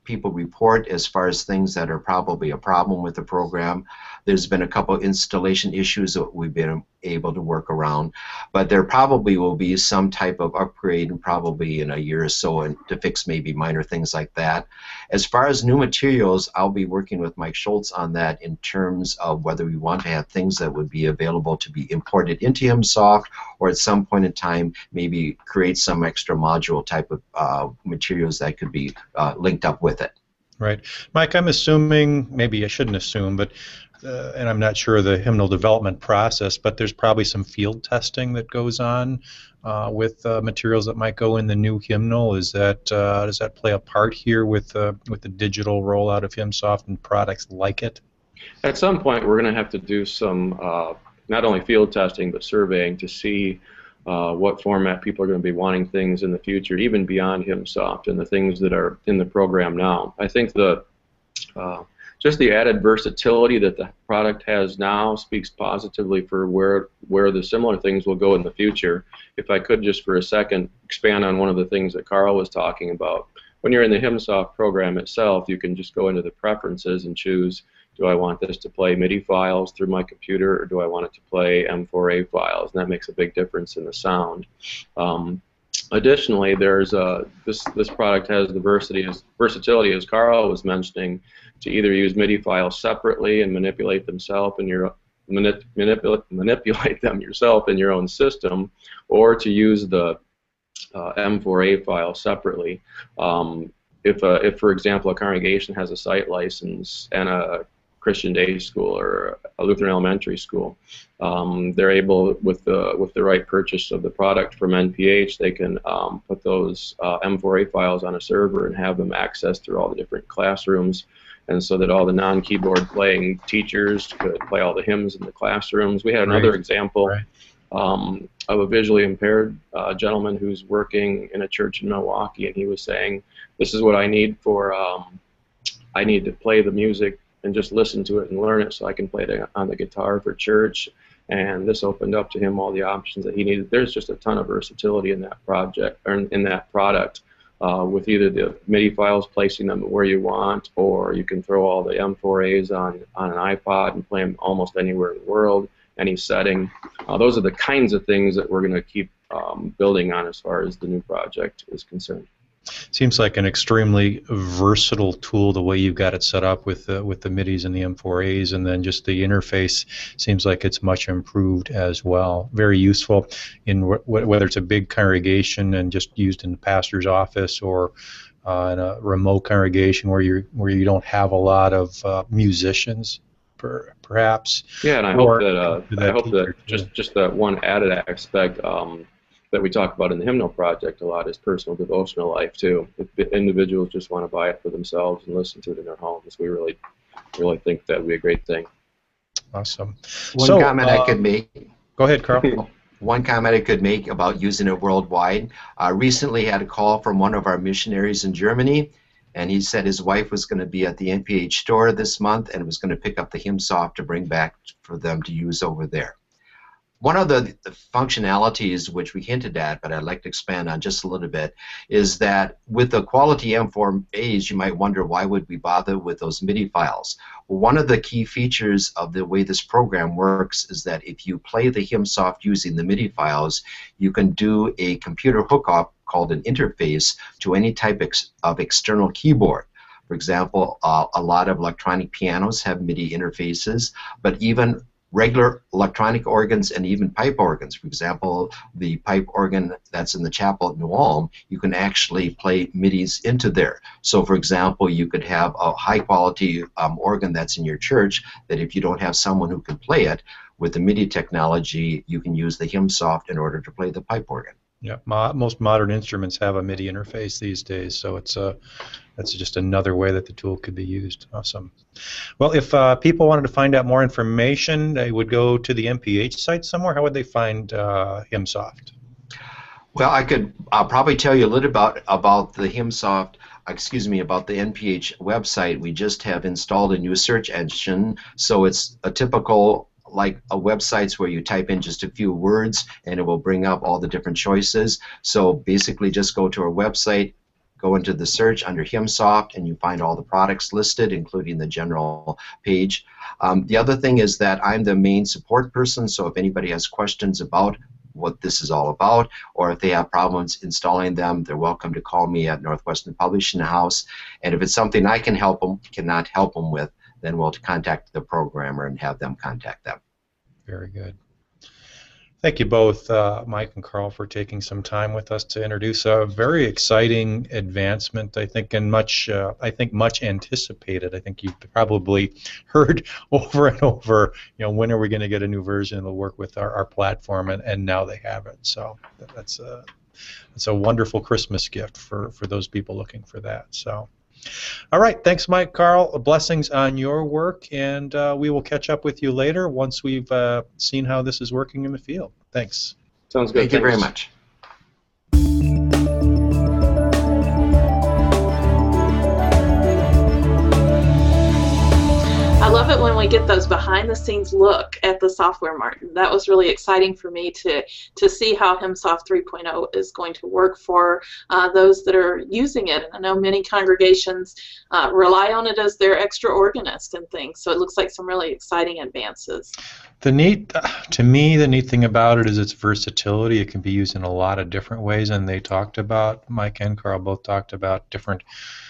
people report as far as things that are probably a problem with the program. There's been a couple installation issues that we've been able to work around, but there probably will be some type of upgrade probably in a year or so and to fix maybe minor things like that. As far as new materials, I'll be working with Mike Schultz on that in terms of whether we want to have things that would be available to be imported into HymnSoft, or at some point in time maybe create some extra module type of uh, materials that could be uh, linked up with it.
Right. Mike, I'm assuming, maybe I shouldn't assume, but uh, and I'm not sure of the hymnal development process, but there's probably some field testing that goes on uh, with uh, materials that might go in the new hymnal. Is that uh, does that play a part here with uh, with the digital rollout of HymnSoft and products like it?
At some point, we're going to have to do some uh, not only field testing but surveying to see uh, what format people are going to be wanting things in the future, even beyond HymnSoft and the things that are in the program now. I think the uh, just the added versatility that the product has now speaks positively for where where the similar things will go in the future. If I could just for a second expand on one of the things that Carl was talking about. When you're in the HymnSoft program itself, you can just go into the preferences and choose, do I want this to play MIDI files through my computer, or do I want it to play M four A files? And that makes a big difference in the sound. Um, additionally, there's a, this this product has the versatility as, versatility, as Carl was mentioning, to either use MIDI files separately and manipulate themselves in your manip, manipulate manipulate them yourself in your own system, or to use the uh, M four A file separately. Um, if, uh, if, for example, a congregation has a site license and a Christian day school or a Lutheran elementary school, um, they're able, with the with the right purchase of the product from N P H, they can um, put those uh, M four A files on a server and have them accessed through all the different classrooms, and so that all the non-keyboard playing teachers could play all the hymns in the classrooms. We had another
Right.
example
Right.
um, of a visually impaired uh, gentleman who's working in a church in Milwaukee, and he was saying, this is what I need for, um, I need to play the music and just listen to it and learn it so I can play it on the guitar for church. And this opened up to him all the options that he needed. There's just a ton of versatility in that project, or in, in that product, uh, with either the MIDI files, placing them where you want, or you can throw all the M four A's on, on an iPod and play them almost anywhere in the world, any setting. Uh, those are the kinds of things that we're going to keep um, building on as far as the new project is concerned.
Seems like an extremely versatile tool the way you've got it set up with the, with the MIDIs and the M four A's, and then just the interface seems like it's much improved as well. Very useful in wh whether it's a big congregation and just used in the pastor's office, or uh, in a remote congregation where you where you don't have a lot of uh, musicians, per, perhaps.
Yeah, and I
or,
hope that uh,
that
I hope that
teacher,
just
too.
just that one added aspect. Um, that we talk about in the Hymnal Project a lot is personal devotional life too. If the individuals just want to buy it for themselves and listen to it in their homes, we really, really think that would be a great thing.
Awesome.
One
so,
comment
uh,
I could make.
Go ahead, Carl.
One comment I could make about using it worldwide. I recently had a call from one of our missionaries in Germany, and he said his wife was going to be at the N P H store this month and was going to pick up the HymnSoft to bring back for them to use over there. One of the, the functionalities which we hinted at, but I'd like to expand on just a little bit, is that with the quality M four A's, you might wonder why would we bother with those MIDI files. Well, one of the key features of the way this program works is that if you play the HymnSoft using the MIDI files, you can do a computer hookup called an interface to any type ex of external keyboard. For example, uh, a lot of electronic pianos have MIDI interfaces, but even regular electronic organs and even pipe organs. For example, the pipe organ that's in the chapel at New Ulm, you can actually play MIDIs into there. So for example, you could have a high quality um, organ that's in your church that if you don't have someone who can play it, with the MIDI technology, you can use the HymnSoft in order to play the pipe organ.
Yeah, mo most modern instruments have a MIDI interface these days, so it's a, that's just another way that the tool could be used. Awesome. Well, if uh, people wanted to find out more information, they would go to the N P H site somewhere. How would they find uh, HymnSoft?
Well, I could uh, probably tell you a little about about the HymnSoft. Excuse me, about the N P H website. We just have installed a new search engine, so it's a typical like a websites where you type in just a few words and it will bring up all the different choices. So basically just go to our website, go into the search under HymnSoft, and you find all the products listed, including the general page. Um, the other thing is that I'm the main support person, so if anybody has questions about what this is all about, or if they have problems installing them, they're welcome to call me at Northwestern Publishing House. And if it's something I can help them, cannot help them with, then we'll contact the programmer and have them contact them.
Very good. Thank you both, uh, Mike and Carl, for taking some time with us to introduce a very exciting advancement, I think, and much, uh, I think, much anticipated. I think you've probably heard over and over, you know, when are we going to get a new version that'll work with our, our platform, and, and now they have it. So that's a, that's a wonderful Christmas gift for, for those people looking for that. So. All right, thanks, Mike, Carl. Blessings on your work, and uh, we will catch up with you later once we've uh, seen how this is working in the field. Thanks.
Sounds good.
Thank you
Thanks.
very much.
I love it when we get those behind-the-scenes look at the software, Martin. That was really exciting for me to to see how HymnSoft three point oh is going to work for uh, those that are using it. And I know many congregations uh, rely on it as their extra organist and things, so it looks like some really exciting advances.
The neat, to me, the neat thing about it is its versatility. It can be used in a lot of different ways, and they talked about, Mike and Carl both talked about different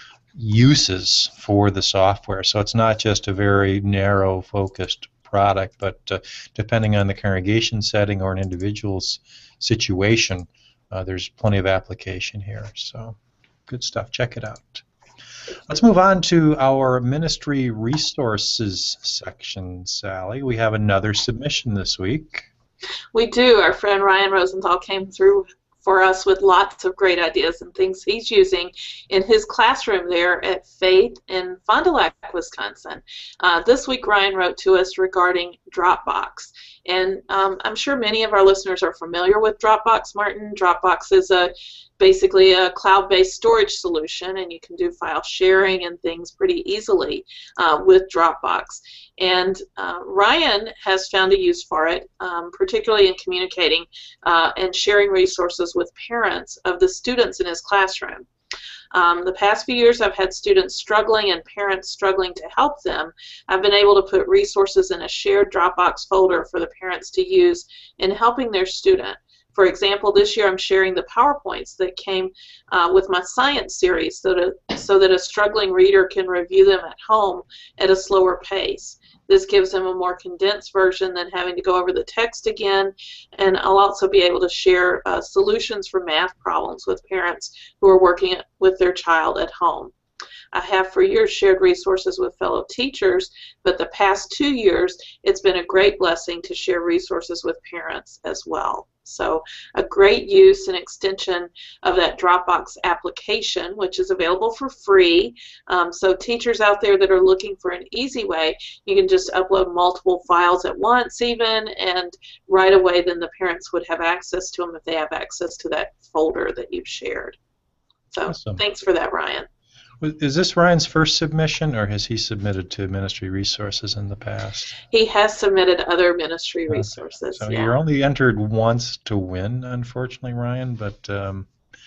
uses for the software. So it's not just a very narrow focused product, but uh, depending on the congregation setting or an individual's situation, uh, there's plenty of application here. So good stuff. Check it out. Let's move on to our ministry resources section, Sally. We have another submission this week.
We do. Our friend Ryan Rosenthal came through for us with lots of great ideas and things he's using in his classroom there at Faith in Fond du Lac, Wisconsin. Uh, this week Ryan wrote to us regarding Dropbox. And um, I'm sure many of our listeners are familiar with Dropbox, Martin. Dropbox is a basically a cloud-based storage solution, and you can do file sharing and things pretty easily uh, with Dropbox. And uh, Ryan has found a use for it, um, particularly in communicating uh, and sharing resources with parents of the students in his classroom. Um, the past few years I've had students struggling and parents struggling to help them. I've been able to put resources in a shared Dropbox folder for the parents to use in helping their student. For example, this year I'm sharing the PowerPoints that came uh, with my science series so, to, so that a struggling reader can review them at home at a slower pace. This gives them a more condensed version than having to go over the text again, and I'll also be able to share uh, solutions for math problems with parents who are working with their child at home. I have for years shared resources with fellow teachers, but the past two years it's been a great blessing to share resources with parents as well. So a great use and extension of that Dropbox application, which is available for free. Um, so teachers out there that are looking for an easy way, you can just upload multiple files at once even, and right away then the parents would have access to them if they have access to that folder that you've shared. So
Awesome.
Thanks for that, Ryan.
Is this Ryan's first submission, or has he submitted to ministry resources in the past?
He has submitted other ministry
Okay.
resources.
So
yeah.
you're only entered once to win, unfortunately, Ryan. But um,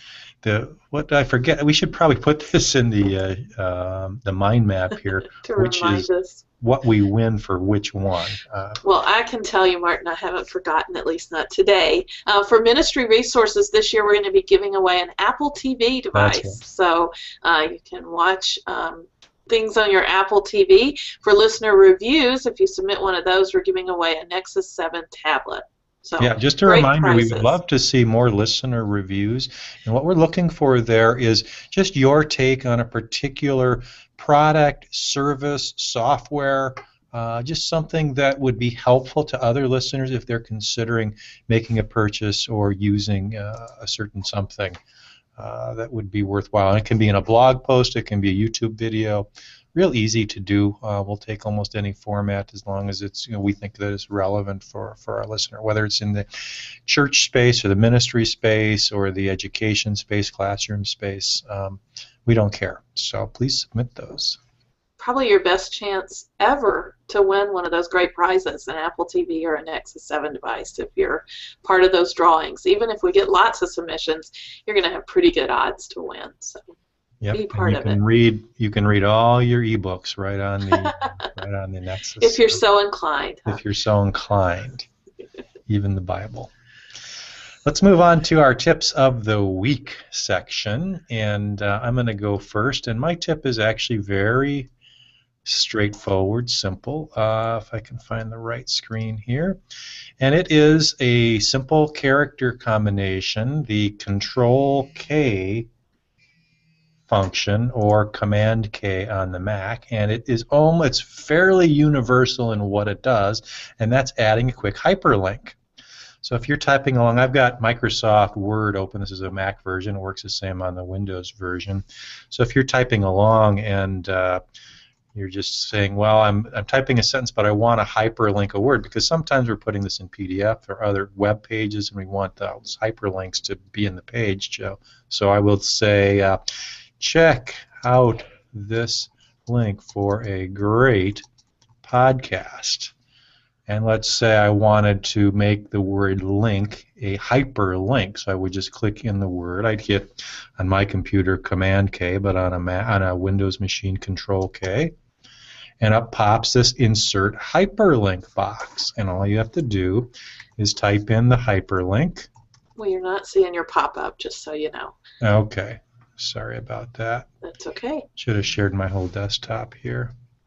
the what I forget, we should probably put this in the uh, uh, the mind map here,
to
which
remind
is
us.
what we win for which one. Uh,
Well, I can tell you, Martin, I haven't forgotten, at least not today. Uh, for ministry resources this year, we're going to be giving away an Apple T V device.
That's right.
So uh, you can watch um, things on your Apple T V. For listener reviews, if you submit one of those, we're giving away a Nexus seven tablet. So
Yeah, just a
great
reminder, we
prizes.
would love to see more listener reviews. And what we're looking for there is just your take on a particular product, service, software, uh, just something that would be helpful to other listeners if they're considering making a purchase or using uh, a certain something uh, that would be worthwhile. And it can be in a blog post, it can be a YouTube video. Real easy to do. Uh, we'll take almost any format as long as it's, you know, we think that it's relevant for, for our listener, whether it's in the church space or the ministry space or the education space, classroom space. Um, we don't care. So please submit those.
Probably your best chance ever to win one of those great prizes, an Apple T V or a Nexus seven device, if you're part of those drawings. Even if we get lots of submissions, you're going to have pretty good odds to win. So
Yep.
Be
And
part
you
of
can
it.
read you can read all your ebooks right on the right on the Nexus.
If you're so inclined. Huh?
If you're so inclined, even the Bible. Let's move on to our tips of the week section, and uh, I'm going to go first. And my tip is actually very straightforward, simple. Uh, if I can find the right screen here, and it is a simple character combination, the Control K function or Command K on the Mac, and it is almost it's fairly universal in what it does, and that's adding a quick hyperlink. So if you're typing along, I've got Microsoft Word open. This is a Mac version. It works the same on the Windows version. So if you're typing along and uh, you're just saying, well, I'm, I'm typing a sentence, but I want to hyperlink a word, because sometimes we're putting this in P D F or other web pages, and we want those hyperlinks to be in the page, Joe. So I will say, uh, check out this link for a great podcast. And let's say I wanted to make the word link a hyperlink, so I would just click in the word. I'd hit on my computer Command K, but on a Ma- on a Windows machine Control K, and up pops this insert hyperlink box. And all you have to do is type in the hyperlink.
Well, you're not seeing your pop-up, just so you know.
Okay, sorry about that.
That's okay.
Should have shared my whole desktop here.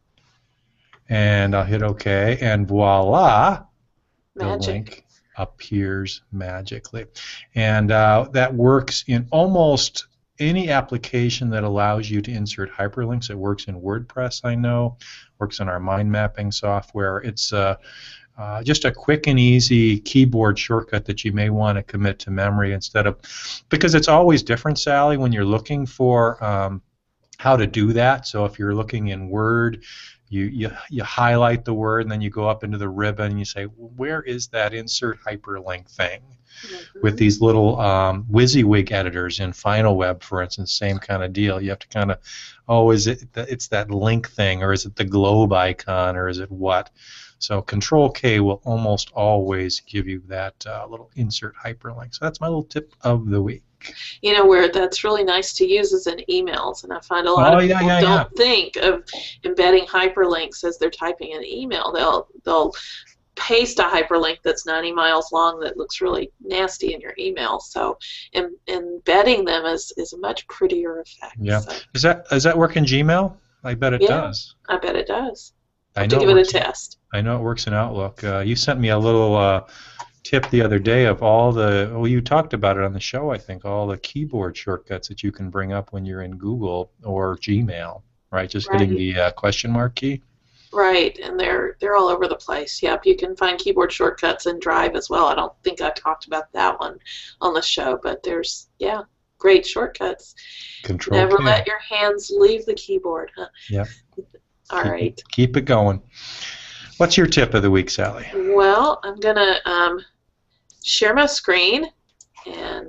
And I'll hit OK, and voila, the
Magic.
link appears magically. And uh, that works in almost any application that allows you to insert hyperlinks. It works in WordPress, I know. Works in our mind mapping software. It's uh, uh, just a quick and easy keyboard shortcut that you may want to commit to memory instead of, because it's always different, Sally, when you're looking for um, how to do that. So if you're looking in Word, You, you you highlight the word, and then you go up into the ribbon and you say, where is that insert hyperlink thing? Mm-hmm. With these little um, WYSIWYG editors in Final Web, for instance, same kind of deal. You have to kind of, oh, is it it's that link thing, or is it the globe icon, or is it what? So Control K will almost always give you that uh, little insert hyperlink. So that's my little tip of the week.
You know, where that's really nice to use is in emails, and I find a lot
oh,
of
yeah,
people
yeah,
don't
yeah.
think of embedding hyperlinks as they're typing an email. They'll they'll paste a hyperlink that's ninety miles long that looks really nasty in your email. So em embedding them is, is a much prettier effect.
Yeah.
So,
Does that does that work in Gmail? I bet it
yeah,
does.
I bet it does. I
I
have
know
to give it a
works in-
test.
I know it works in Outlook. Uh, you sent me a little uh, tip the other day of all the, well, you talked about it on the show, I think, all the keyboard shortcuts that you can bring up when you're in Google or Gmail, right? Just
Right.
hitting the uh, question mark key.
Right, and they're they're all over the place. Yep, you can find keyboard shortcuts in Drive as well. I don't think I talked about that one on the show, but there's, yeah, great shortcuts.
Control
Never
K.
let your hands leave the keyboard. Huh?
Yep.
All
keep,
right.
Keep it going. What's your tip of the week, Sally?
Well, I'm going to um, share my screen and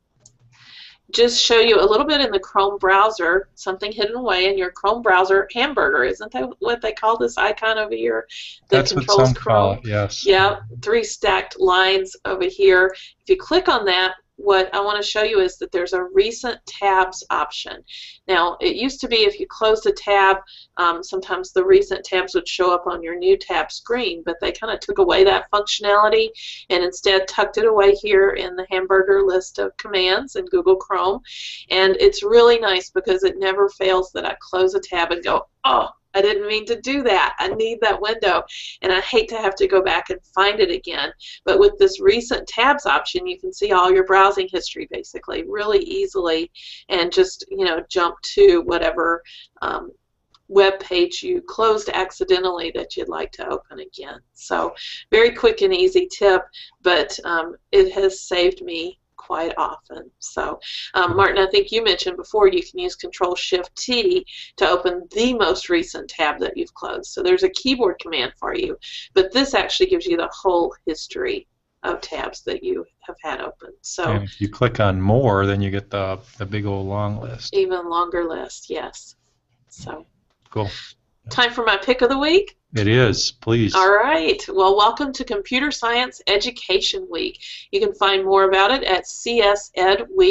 just show you a little bit in the Chrome browser, something hidden away in your Chrome browser. Hamburger, isn't that what they call this icon over here that
That's what
controls
some
Chrome?
call it, yes.
Yeah, three stacked lines over here. If you click on that, what I want to show you is that there's a recent tabs option. Now, it used to be if you closed a tab, um, sometimes the recent tabs would show up on your new tab screen, but they kind of took away that functionality and instead tucked it away here in the hamburger list of commands in Google Chrome. And it's really nice because it never fails that I close a tab and go, oh, I didn't mean to do that. I need that window, and I hate to have to go back and find it again. But with this recent tabs option, you can see all your browsing history basically really easily, and just you know jump to whatever um, web page you closed accidentally that you'd like to open again. So very quick and easy tip, but um, it has saved me quite often. So, um, Martin, I think you mentioned before you can use Control Shift T to open the most recent tab that you've closed. So there's a keyboard command for you, but this actually gives you the whole history of tabs that you have had open. So
And if you click on more, then you get the, the big old long list.
even longer list, yes. So
Cool.
time for my pick of the week.
It is, please.
All right. Well, welcome to Computer Science Education Week. You can find more about it at c s ed week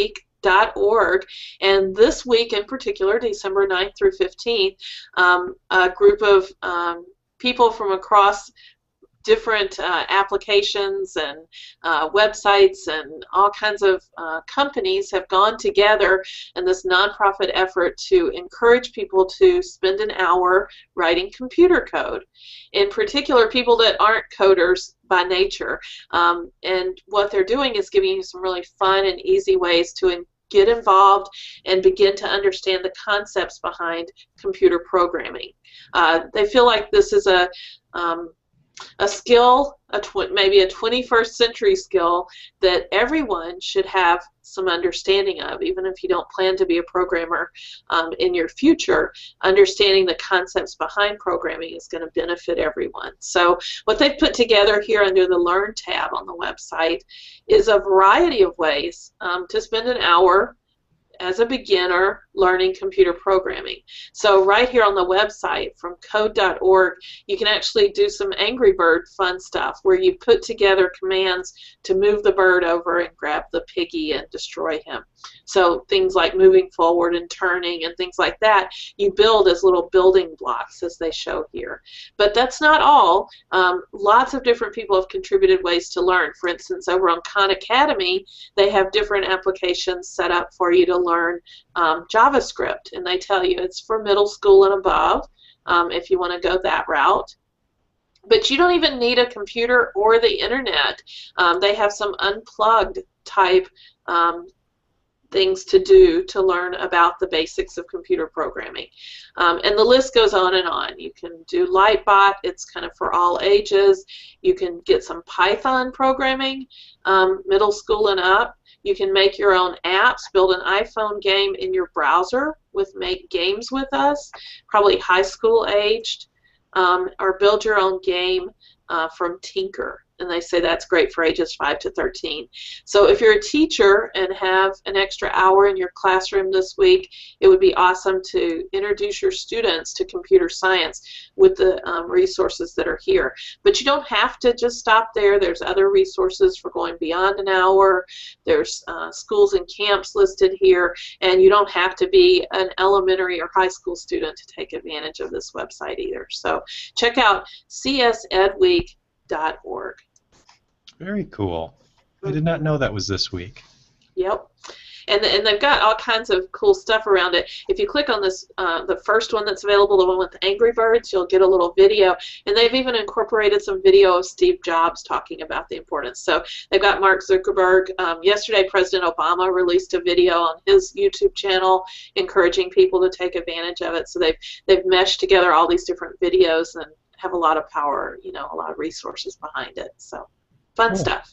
dot org, and this week in particular, December ninth through fifteenth, um, a group of um, people from across different uh, applications and uh, websites and all kinds of uh, companies have gone together in this nonprofit effort to encourage people to spend an hour writing computer code. In particular, people that aren't coders by nature. Um, and what they're doing is giving you some really fun and easy ways to in get involved and begin to understand the concepts behind computer programming. Uh, they feel like this is a um, a skill, a tw maybe a twenty-first century skill that everyone should have some understanding of, even if you don't plan to be a programmer um, in your future. Understanding the concepts behind programming is going to benefit everyone. So what they've put together here under the Learn tab on the website is a variety of ways um, to spend an hour as a beginner learning computer programming. So right here on the website from code dot org, you can actually do some Angry Bird fun stuff where you put together commands to move the bird over and grab the piggy and destroy him. So things like moving forward and turning and things like that, you build as little building blocks as they show here. But that's not all. Um, lots of different people have contributed ways to learn. For instance, over on Khan Academy, they have different applications set up for you to learn um, JavaScript, and they tell you it's for middle school and above um, if you want to go that route. But you don't even need a computer or the internet. Um, they have some unplugged type um, things to do to learn about the basics of computer programming. Um, and the list goes on and on. You can do Lightbot, it's kind of for all ages. You can get some Python programming, um, middle school and up. You can make your own apps, build an iPhone game in your browser with Make Games with Us, probably high school aged, um, or build your own game uh, from Tinker. And they say that's great for ages five to thirteen. So if you're a teacher and have an extra hour in your classroom this week, it would be awesome to introduce your students to computer science with the um, resources that are here. But you don't have to just stop there. There's other resources for going beyond an hour. There's uh, schools and camps listed here, and you don't have to be an elementary or high school student to take advantage of this website either. So check out c s ed week dot org.
Very cool. I did not know that was this week.
Yep. And, and they've got all kinds of cool stuff around it. If you click on this, uh, the first one that's available, the one with Angry Birds, you'll get a little video. And they've even incorporated some video of Steve Jobs talking about the importance. So they've got Mark Zuckerberg. Um, yesterday, President Obama released a video on his YouTube channel encouraging people to take advantage of it. So they've, they've meshed together all these different videos and have a lot of power, you know, a lot of resources behind it. So fun cool. stuff.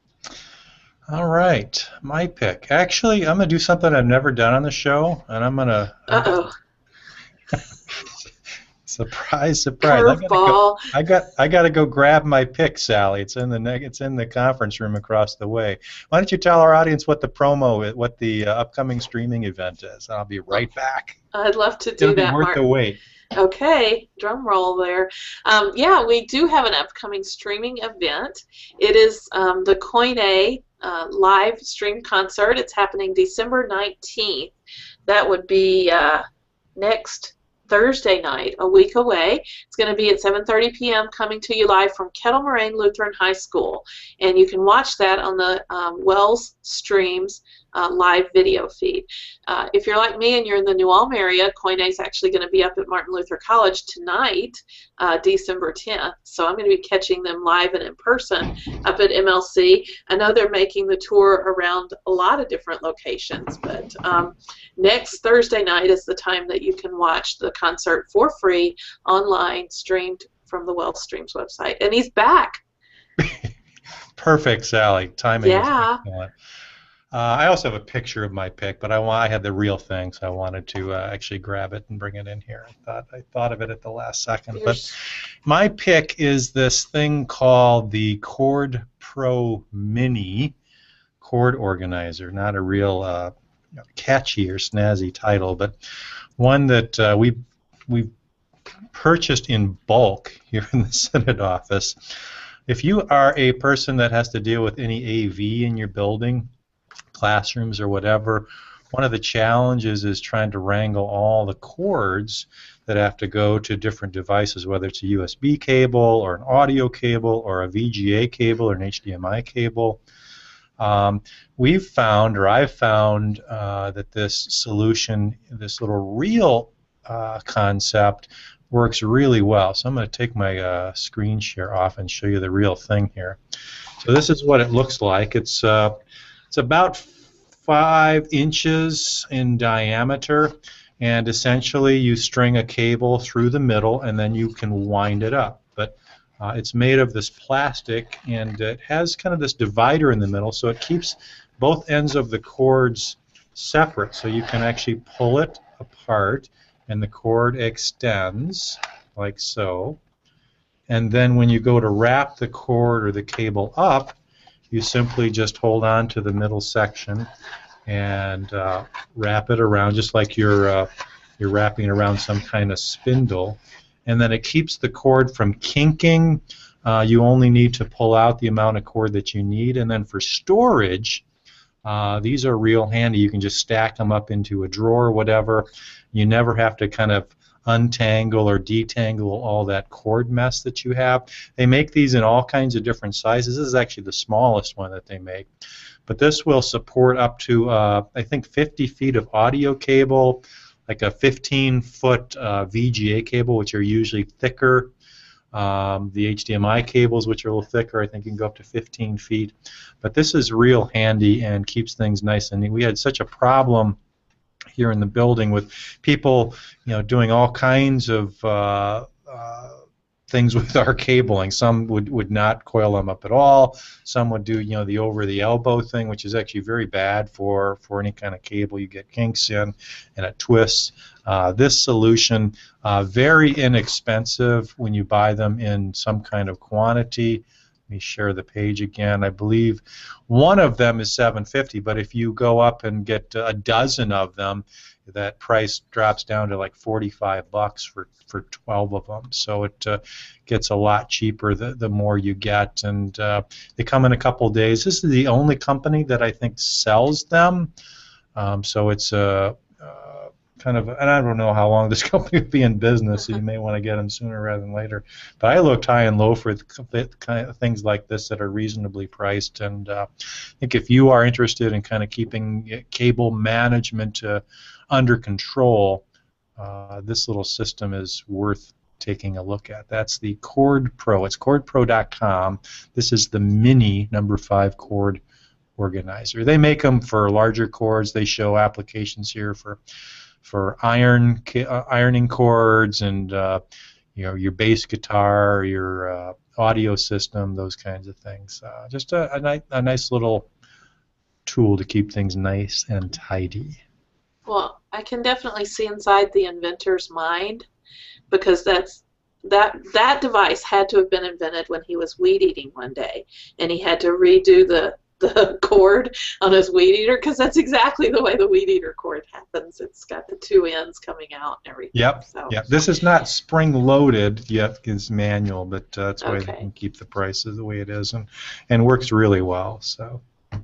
All right, my pick. Actually, I'm gonna do something I've never done on the show, and I'm gonna.
Uh oh.
Surprise! Surprise!
Curveball.
I gotta go. I got. I gotta go grab my pick, Sally. It's in the. It's in the conference room across the way. Why don't you tell our audience what the promo, what the uh, upcoming streaming event is? I'll be right back.
I'd love to do
It'll
that,
be worth
Mark.
the wait.
Okay, drum roll there. Um, yeah, we do have an upcoming streaming event. It is um, the Koine uh, live stream concert. It's happening December nineteenth. That would be uh, next Thursday night, a week away. It's going to be at seven thirty p m coming to you live from Kettle Moraine Lutheran High School. And you can watch that on the um, Wells Streams uh, live video feed. Uh, if you're like me and you're in the New Ulm area, Koine is actually going to be up at Martin Luther College tonight, uh, December tenth. So I'm going to be catching them live and in person up at M L C. I know they're making the tour around a lot of different locations, but um, next Thursday night is the time that you can watch the concert for free online, streamed from the Wells Streams website. And he's back.
Perfect, Sally. Timing
yeah.
is excellent. Uh, I also have a picture of my pick, but I, I had the real thing, so I wanted to uh, actually grab it and bring it in here. I thought I thought of it at the last second. But my pick is this thing called the Chord Pro Mini chord organizer. Not a real uh, catchy or snazzy title, but one that uh, we we purchased in bulk here in the Synod office. If you are a person that has to deal with any A V in your building, classrooms or whatever. One of the challenges is trying to wrangle all the cords that have to go to different devices, whether it's a U S B cable or an audio cable or a V G A cable or an H D M I cable. Um, we've found, or I've found, uh, that this solution, this little reel uh, concept, works really well. So I'm going to take my uh, screen share off and show you the real thing here. So this is what it looks like. It's uh, it's about five inches in diameter, and essentially you string a cable through the middle and then you can wind it up. But uh, it's made of this plastic, and it has kind of this divider in the middle, so it keeps both ends of the cords separate, so you can actually pull it apart and the cord extends like so. And then when you go to wrap the cord or the cable up, you simply just hold on to the middle section and uh, wrap it around, just like you're uh, you're wrapping around some kind of spindle, and then it keeps the cord from kinking. Uh, you only need to pull out the amount of cord that you need, and then for storage, uh, these are real handy. You can just stack them up into a drawer or whatever. You never have to kind of untangle or detangle all that cord mess that you have. They make these in all kinds of different sizes. This is actually the smallest one that they make. But this will support up to, uh, I think, fifty feet of audio cable, like a fifteen foot uh, V G A cable, which are usually thicker. Um, the H D M I cables, which are a little thicker, I think you can go up to fifteen feet. But this is real handy and keeps things nice and neat. We had such a problem here in the building with people, you know, doing all kinds of uh, uh, things with our cabling. Some would, would not coil them up at all. Some would do, you know, the over-the-elbow thing, which is actually very bad for, for any kind of cable. You get kinks in and it twists. Uh, this solution, uh, very inexpensive when you buy them in some kind of quantity. Let me share the page again. I believe one of them is seven fifty, but if you go up and get a dozen of them, that price drops down to like forty-five bucks for, for twelve of them. So it uh, gets a lot cheaper the, the more you get, and uh, they come in a couple days. This is the only company that I think sells them, um, so it's a uh, kind of, and I don't know how long this company will be in business, so you may want to get them sooner rather than later. But I looked high and low for the kind of things like this that are reasonably priced, and uh, I think if you are interested in kind of keeping cable management uh, under control, uh, this little system is worth taking a look at. That's the Cord Pro. It's cord pro dot com. This is the mini number five cord organizer. They make them for larger cords. They show applications here for for iron uh, ironing cords and uh, you know, your bass guitar, your uh, audio system, those kinds of things. Uh, just a, a, ni a nice little tool to keep things nice and tidy.
Well, I can definitely see inside the inventor's mind, because that's that that device had to have been invented when he was weed eating one day, and he had to redo the the cord on his weed eater, because that's exactly the way the weed eater cord happens. It's got the two ends coming out and everything.
Yep.
So.
Yep. This is not spring loaded yet. It's manual, but uh, that's why
Okay.
they can keep the prices the way it is, and and works really well. So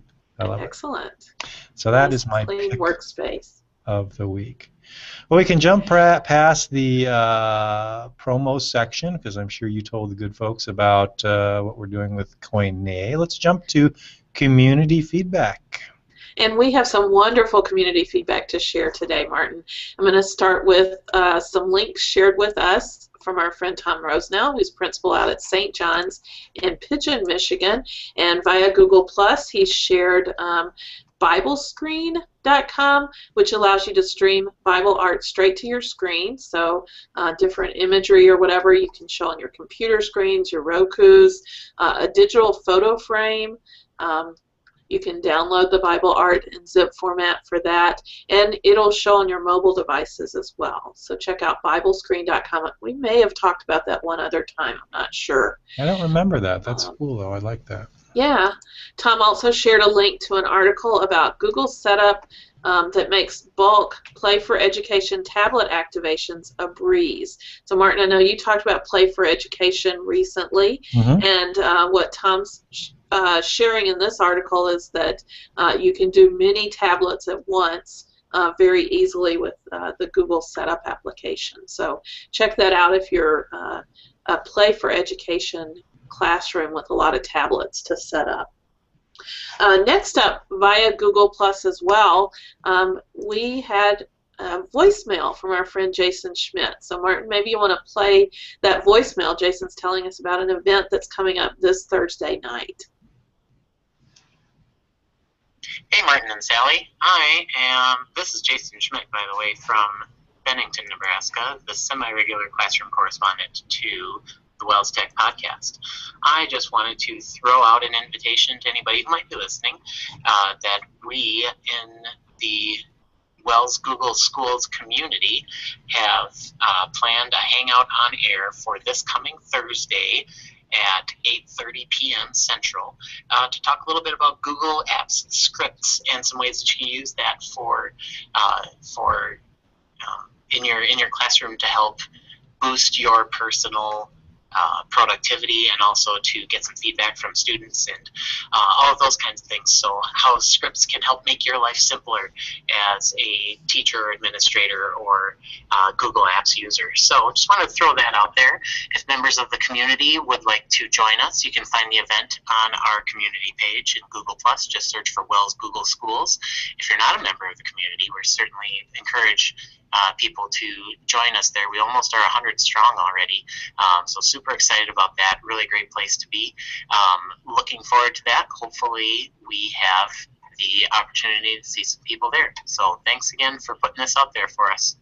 I love
Excellent.
it. So that
Nice
is my
clean
pick
workspace.
of the week. Well, we can jump pra past the uh, promo section, because I'm sure you told the good folks about uh, what we're doing with Koine. Let's jump to community feedback.
And we have some wonderful community feedback to share today, Martin. I'm going to start with uh, some links shared with us from our friend Tom Rosenell, who's principal out at Saint John's in Pigeon, Michigan. And via Google Plus, he shared um, Bible Screen dot com, which allows you to stream Bible art straight to your screen. So uh, different imagery or whatever you can show on your computer screens, your Rokus, uh, a digital photo frame. Um, you can download the Bible art in zip format for that, and it'll show on your mobile devices as well. So check out Bible Screen dot com. We may have talked about that one other time. I'm not sure.
I don't remember that. That's
Um,
cool, though. I like that.
Yeah. Tom also shared a link to an article about Google's setup um, that makes bulk Play for Education tablet activations a breeze. So, Martin, I know you talked about Play for Education recently,
Mm-hmm.
and uh, what Tom's uh, sharing in this article is that uh, you can do many tablets at once uh, very easily with uh, the Google Setup application. So check that out if you're uh, a Play for Education classroom with a lot of tablets to set up. Uh, next up, via Google Plus as well, um, we had a voicemail from our friend Jason Schmidt. So Martin, maybe you want to play that voicemail. Jason's telling us about an event that's coming up this Thursday night.
Hey Martin and Sally, I am, this is Jason Schmidt, by the way, from Bennington, Nebraska, the semi-regular classroom correspondent to the Wells Tech Podcast. I just wanted to throw out an invitation to anybody who might be listening uh, that we in the Wells Google Schools community have uh, planned a hangout on air for this coming Thursday at eight thirty p m Central uh, to talk a little bit about Google Apps, scripts, and some ways that you can use that for uh, for um, in your in your classroom to help boost your personal Uh, productivity, and also to get some feedback from students and uh, all of those kinds of things. So how scripts can help make your life simpler as a teacher or administrator or uh, Google Apps user. So just want to throw that out there. If members of the community would like to join us, you can find the event on our community page in Google Plus. Just search for Wells Google Schools. If you're not a member of the community, we're certainly encourage Uh, people to join us there. We almost are one hundred strong already, um, so super excited about that. Really great place to be. Um, looking forward to that. Hopefully we have the opportunity to see some people there. So thanks again for putting this out there for us.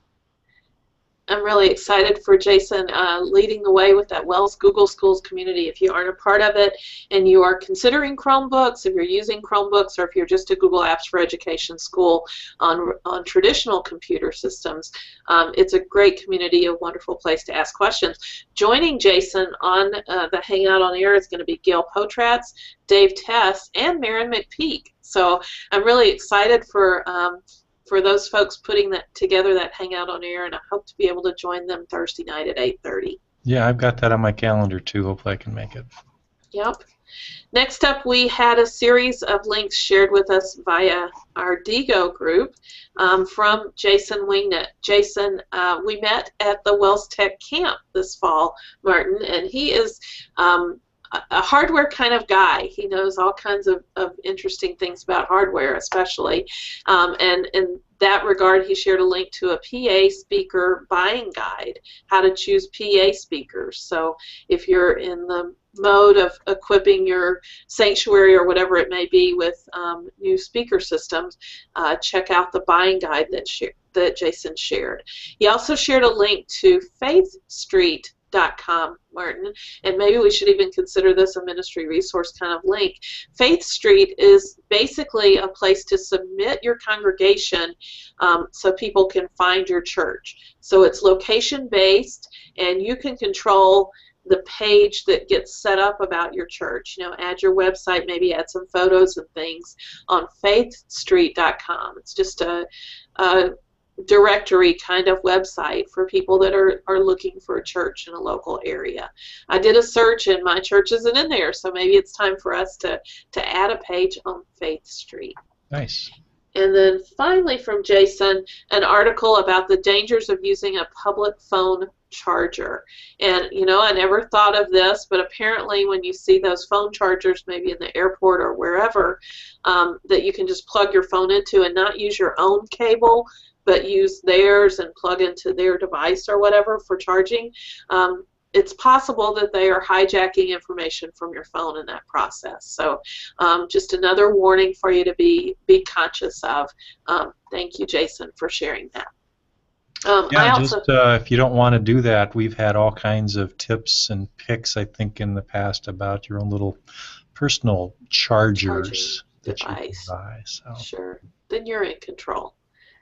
I'm really excited for Jason uh, leading the way with that Wells Google Schools community. If you aren't a part of it and you are considering Chromebooks, if you're using Chromebooks, or if you're just a Google Apps for Education school on, on traditional computer systems, um, it's a great community, a wonderful place to ask questions. Joining Jason on uh, the Hangout on Air is going to be Gail Potratz, Dave Tess, and Maren McPeak. So I'm really excited for um, for those folks putting that together, that Hangout on Air, and I hope to be able to join them Thursday night at eight thirty.
Yeah, I've got that on my calendar too. Hopefully I can make it.
Yep. Next up, we had a series of links shared with us via our Digo group um, from Jason Wingnut. Jason, uh, we met at the Wells Tech Camp this fall, Martin, and he is um, a hardware kind of guy. He knows all kinds of, of interesting things about hardware, especially. Um, and in that regard, he shared a link to a P A speaker buying guide, how to choose P A speakers. So if you're in the mode of equipping your sanctuary or whatever it may be with um, new speaker systems, uh, check out the buying guide that, that Jason shared. He also shared a link to Faith Street dot com, Martin, and maybe we should even consider this a ministry resource kind of link. Faith Street is basically a place to submit your congregation um, so people can find your church. So it's location based, and you can control the page that gets set up about your church. You know, add your website, maybe add some photos and things on Faith Street dot com. It's just a, a directory kind of website for people that are, are looking for a church in a local area. I did a search and my church isn't in there, so maybe it's time for us to, to add a page on Faith Street.
Nice.
And then finally from Jason, an article about the dangers of using a public phone charger. And, you know, I never thought of this, but apparently when you see those phone chargers, maybe in the airport or wherever, um, that you can just plug your phone into and not use your own cable, but use theirs and plug into their device or whatever for charging. Um, it's possible that they are hijacking information from your phone in that process. So um, just another warning for you to be be conscious of. Um, thank you, Jason, for sharing that. Um,
yeah,
I also,
just uh, if you don't want to do that, we've had all kinds of tips and picks, I think, in the past about your own little personal chargers that
device.
you can buy. So.
Sure, then you're in control.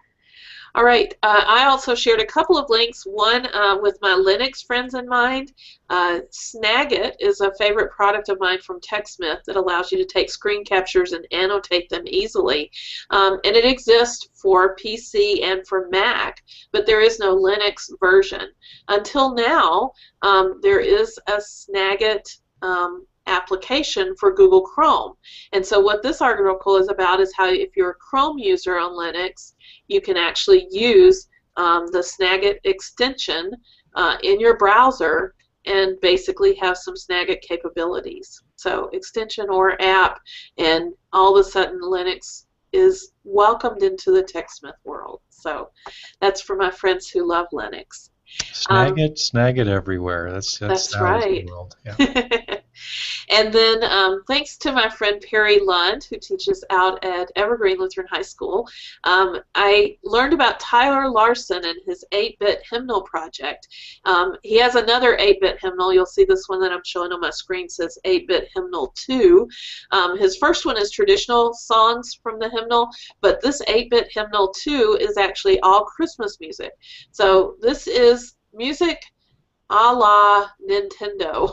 All right, uh, I also shared a couple of links, one uh, with my Linux friends in mind. Uh, Snagit is a favorite product of mine from TechSmith that allows you to take screen captures and annotate them easily. Um, and it exists for P C and for Mac, but there is no Linux version. Until now, um, there is a Snagit um, application for Google Chrome. And so what this article is about is how if you're a Chrome user on Linux, you can actually use um, the Snagit extension uh, in your browser and basically have some Snagit capabilities. So extension or app, and all of a sudden Linux is welcomed into the TechSmith world. So that's for my friends who love Linux.
Snag
Um,
it, snag it everywhere. That's that's,
That's
how it's
right.
the world. Yeah.
And then um, thanks to my friend Perry Lund, who teaches out at Evergreen Lutheran High School, um, I learned about Tyler Larson and his eight bit hymnal project. Um, he has another eight bit hymnal. You'll see this one that I'm showing on my screen says eight bit hymnal two. Um, his first one is traditional songs from the hymnal, but this eight bit hymnal two is actually all Christmas music. So this is music a la Nintendo.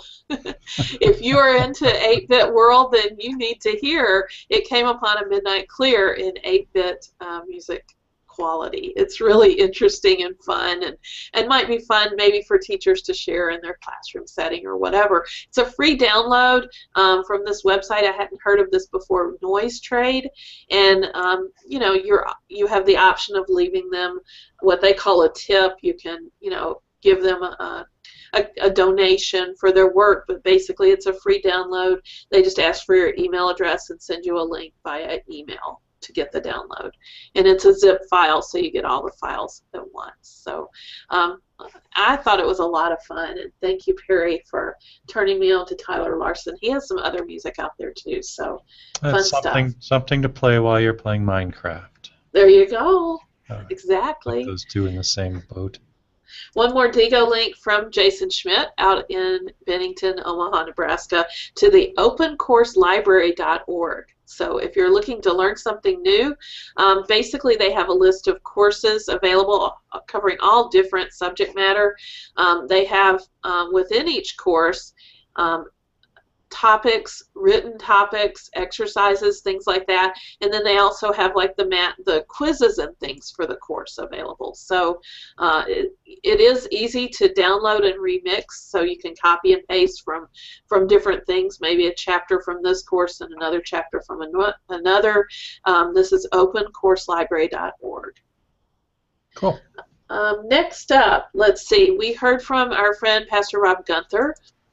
If you are into eight bit world, then you need to hear It Came Upon a Midnight Clear in eight bit uh, music quality. It's really interesting and fun, and, and might be fun maybe for teachers to share in their classroom setting or whatever. It's a free download um, from this website. I hadn't heard of this before, Noise Trade, and um, you know, you're you have the option of leaving them what they call a tip. You can, you know, give them a A, a donation for their work, but basically it's a free download. They just ask for your email address and send you a link via email to get the download. And it's a zip file, so you get all the files at once. So um, I thought it was a lot of fun, and thank you, Perry, for turning me on to Tyler Larson. He has some other music out there too, so
That's
fun
something
stuff.
something to play while you're playing Minecraft.
There you go.
Uh,
Exactly.
Put those two in the same boat.
One more Digo link from Jason Schmidt out in Bennington, Omaha, Nebraska, to the open course library dot org. So if you're looking to learn something new, um, basically they have a list of courses available covering all different subject matter. Um, they have um, within each course um, topics, written topics, exercises, things like that, and then they also have like the mat, the quizzes and things for the course available. So uh, it, it is easy to download and remix, so you can copy and paste from from different things, maybe a chapter from this course and another chapter from an another. Um, this is open course library dot org.
Cool.
Um, next up, let's see, we heard from our friend Pastor Rob Gunther.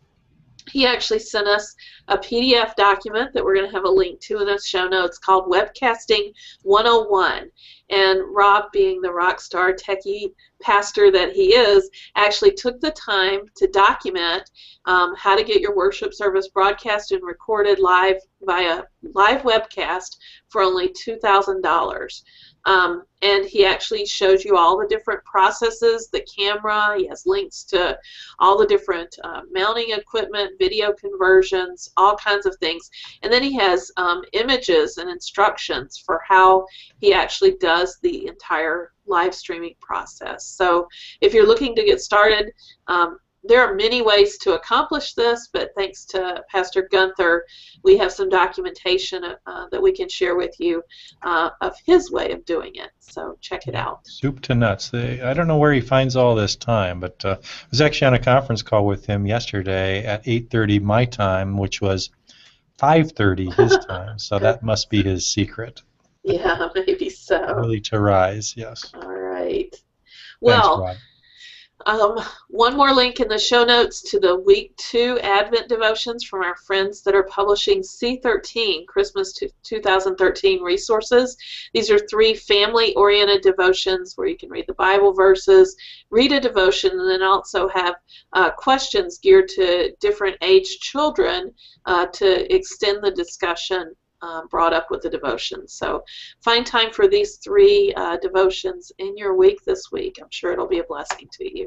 He actually sent us a P D F document that we're going to have a link to in the show notes called Webcasting one oh one. And Rob, being the rock star techie pastor that he is, actually took the time to document um, how to get your worship service broadcast and recorded live via live webcast for only two thousand dollars. Um, and he actually shows you all the different processes, the camera. He has links to all the different uh, mounting equipment, video conversions, all kinds of things. And then he has um, images and instructions for how he actually does the entire live streaming process. So if you're looking to get started, um, there are many ways to accomplish this, but thanks to Pastor Gunther, we have some documentation uh, that we can share with you uh, of his way of doing it. So check it out.
Soup to nuts. They, I don't know where he finds all this time, but uh, I was actually on a conference call with him yesterday at eight thirty my time, which was five thirty his time. So that must be his secret.
Yeah, maybe so.
Really to rise, yes.
All right.
Thanks,
Well,
Rob.
Um, one more link in the show notes to the week two Advent devotions from our friends that are publishing C thirteen, Christmas two thousand thirteen resources. These are three family-oriented devotions where you can read the Bible verses, read a devotion, and then also have uh, questions geared to different age children uh, to extend the discussion Uh, brought up with the devotions. So find time for these three uh, devotions in your week this week. I'm sure it'll be a blessing to you.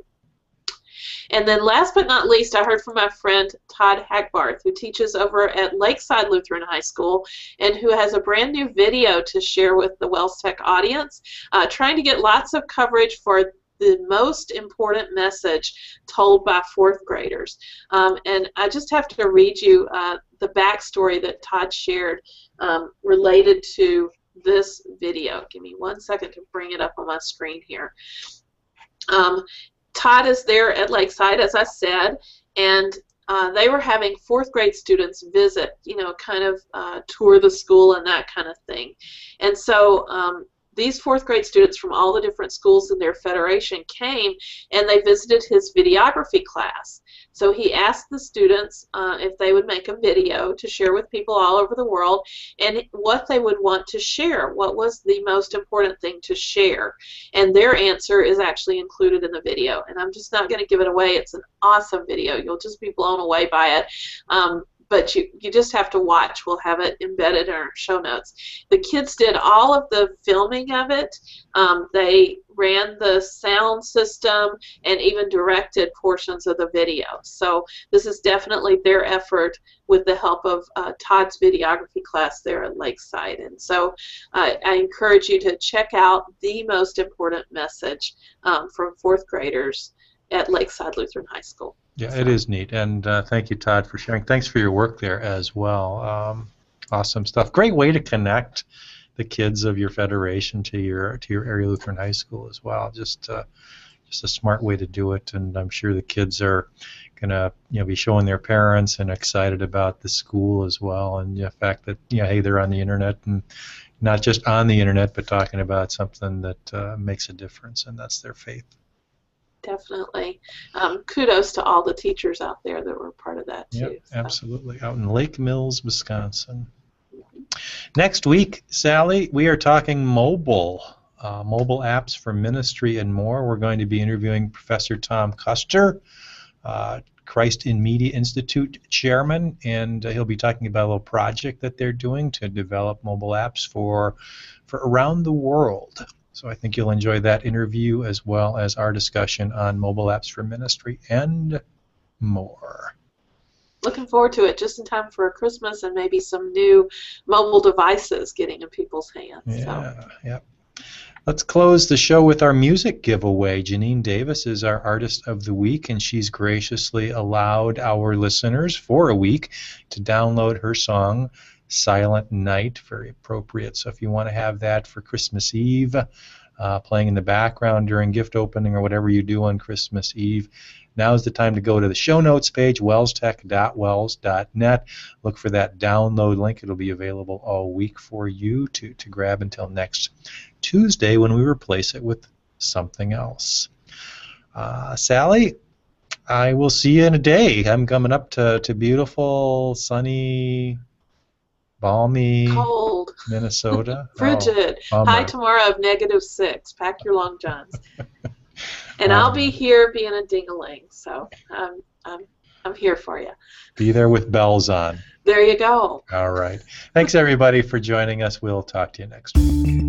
And then last but not least, I heard from my friend Todd Hackbarth, who teaches over at Lakeside Lutheran High School and who has a brand new video to share with the Wells Tech audience, uh, trying to get lots of coverage for the most important message told by fourth graders. Um, and I just have to read you uh, the backstory that Todd shared um, related to this video. Give me one second to bring it up on my screen here. Um, Todd is there at Lakeside, as I said, and uh, they were having fourth grade students visit, you know, kind of uh, tour the school and that kind of thing. And so um, these fourth grade students from all the different schools in their federation came and they visited his videography class. So he asked the students uh, if they would make a video to share with people all over the world and what they would want to share. What was the most important thing to share? And their answer is actually included in the video. And I'm just not going to give it away. It's an awesome video. You'll just be blown away by it. Um, but you, you just have to watch. We'll have it embedded in our show notes. The kids did all of the filming of it. Um, they ran the sound system and even directed portions of the video. So this is definitely their effort with the help of uh, Todd's videography class there at Lakeside. And so uh, I encourage you to check out The Most Important Message um, from fourth graders at Lakeside Lutheran High School.
Yeah, it is neat, and uh, thank you, Todd, for sharing. Thanks for your work there as well. Um, awesome stuff. Great way to connect the kids of your federation to your to your area Lutheran High School as well. Just uh, just a smart way to do it, and I'm sure the kids are gonna you know be showing their parents and excited about the school as well, and the fact that you know hey they're on the internet and not just on the internet but talking about something that uh, makes a difference, and that's their faith.
Definitely. Um, kudos to all the teachers out there that were part of that, too.
Yep,
so.
absolutely. Out in Lake Mills, Wisconsin. Next week, Sally, we are talking mobile, uh, mobile apps for ministry and more. We're going to be interviewing Professor Tom Custer, uh, Christ in Media Institute chairman, and uh, he'll be talking about a little project that they're doing to develop mobile apps for, for around the world. So I think you'll enjoy that interview as well as our discussion on mobile apps for ministry and more.
Looking forward to it, just in time for Christmas and maybe some new mobile devices getting in people's hands.
Yeah,
so.
yeah. Let's close the show with our music giveaway. Janine Davis is our Artist of the Week, and she's graciously allowed our listeners for a week to download her song, Silent Night, very appropriate. So if you want to have that for Christmas Eve, uh, playing in the background during gift opening or whatever you do on Christmas Eve, now's the time to go to the show notes page, wells tech dot wells dot net. Look for that download link. It'll be available all week for you to, to grab until next Tuesday when we replace it with something else. Uh, Sally, I will see you in a day. I'm coming up to, to beautiful, sunny, balmy
cold
Minnesota.
frigid
Oh,
high tomorrow of negative six. Pack your long johns. And
um,
I'll be here being a ding-a-ling, so um, I'm I'm here for you.
Be there with bells on.
There you go.
All right. Thanks everybody for joining us. We'll talk to you next week.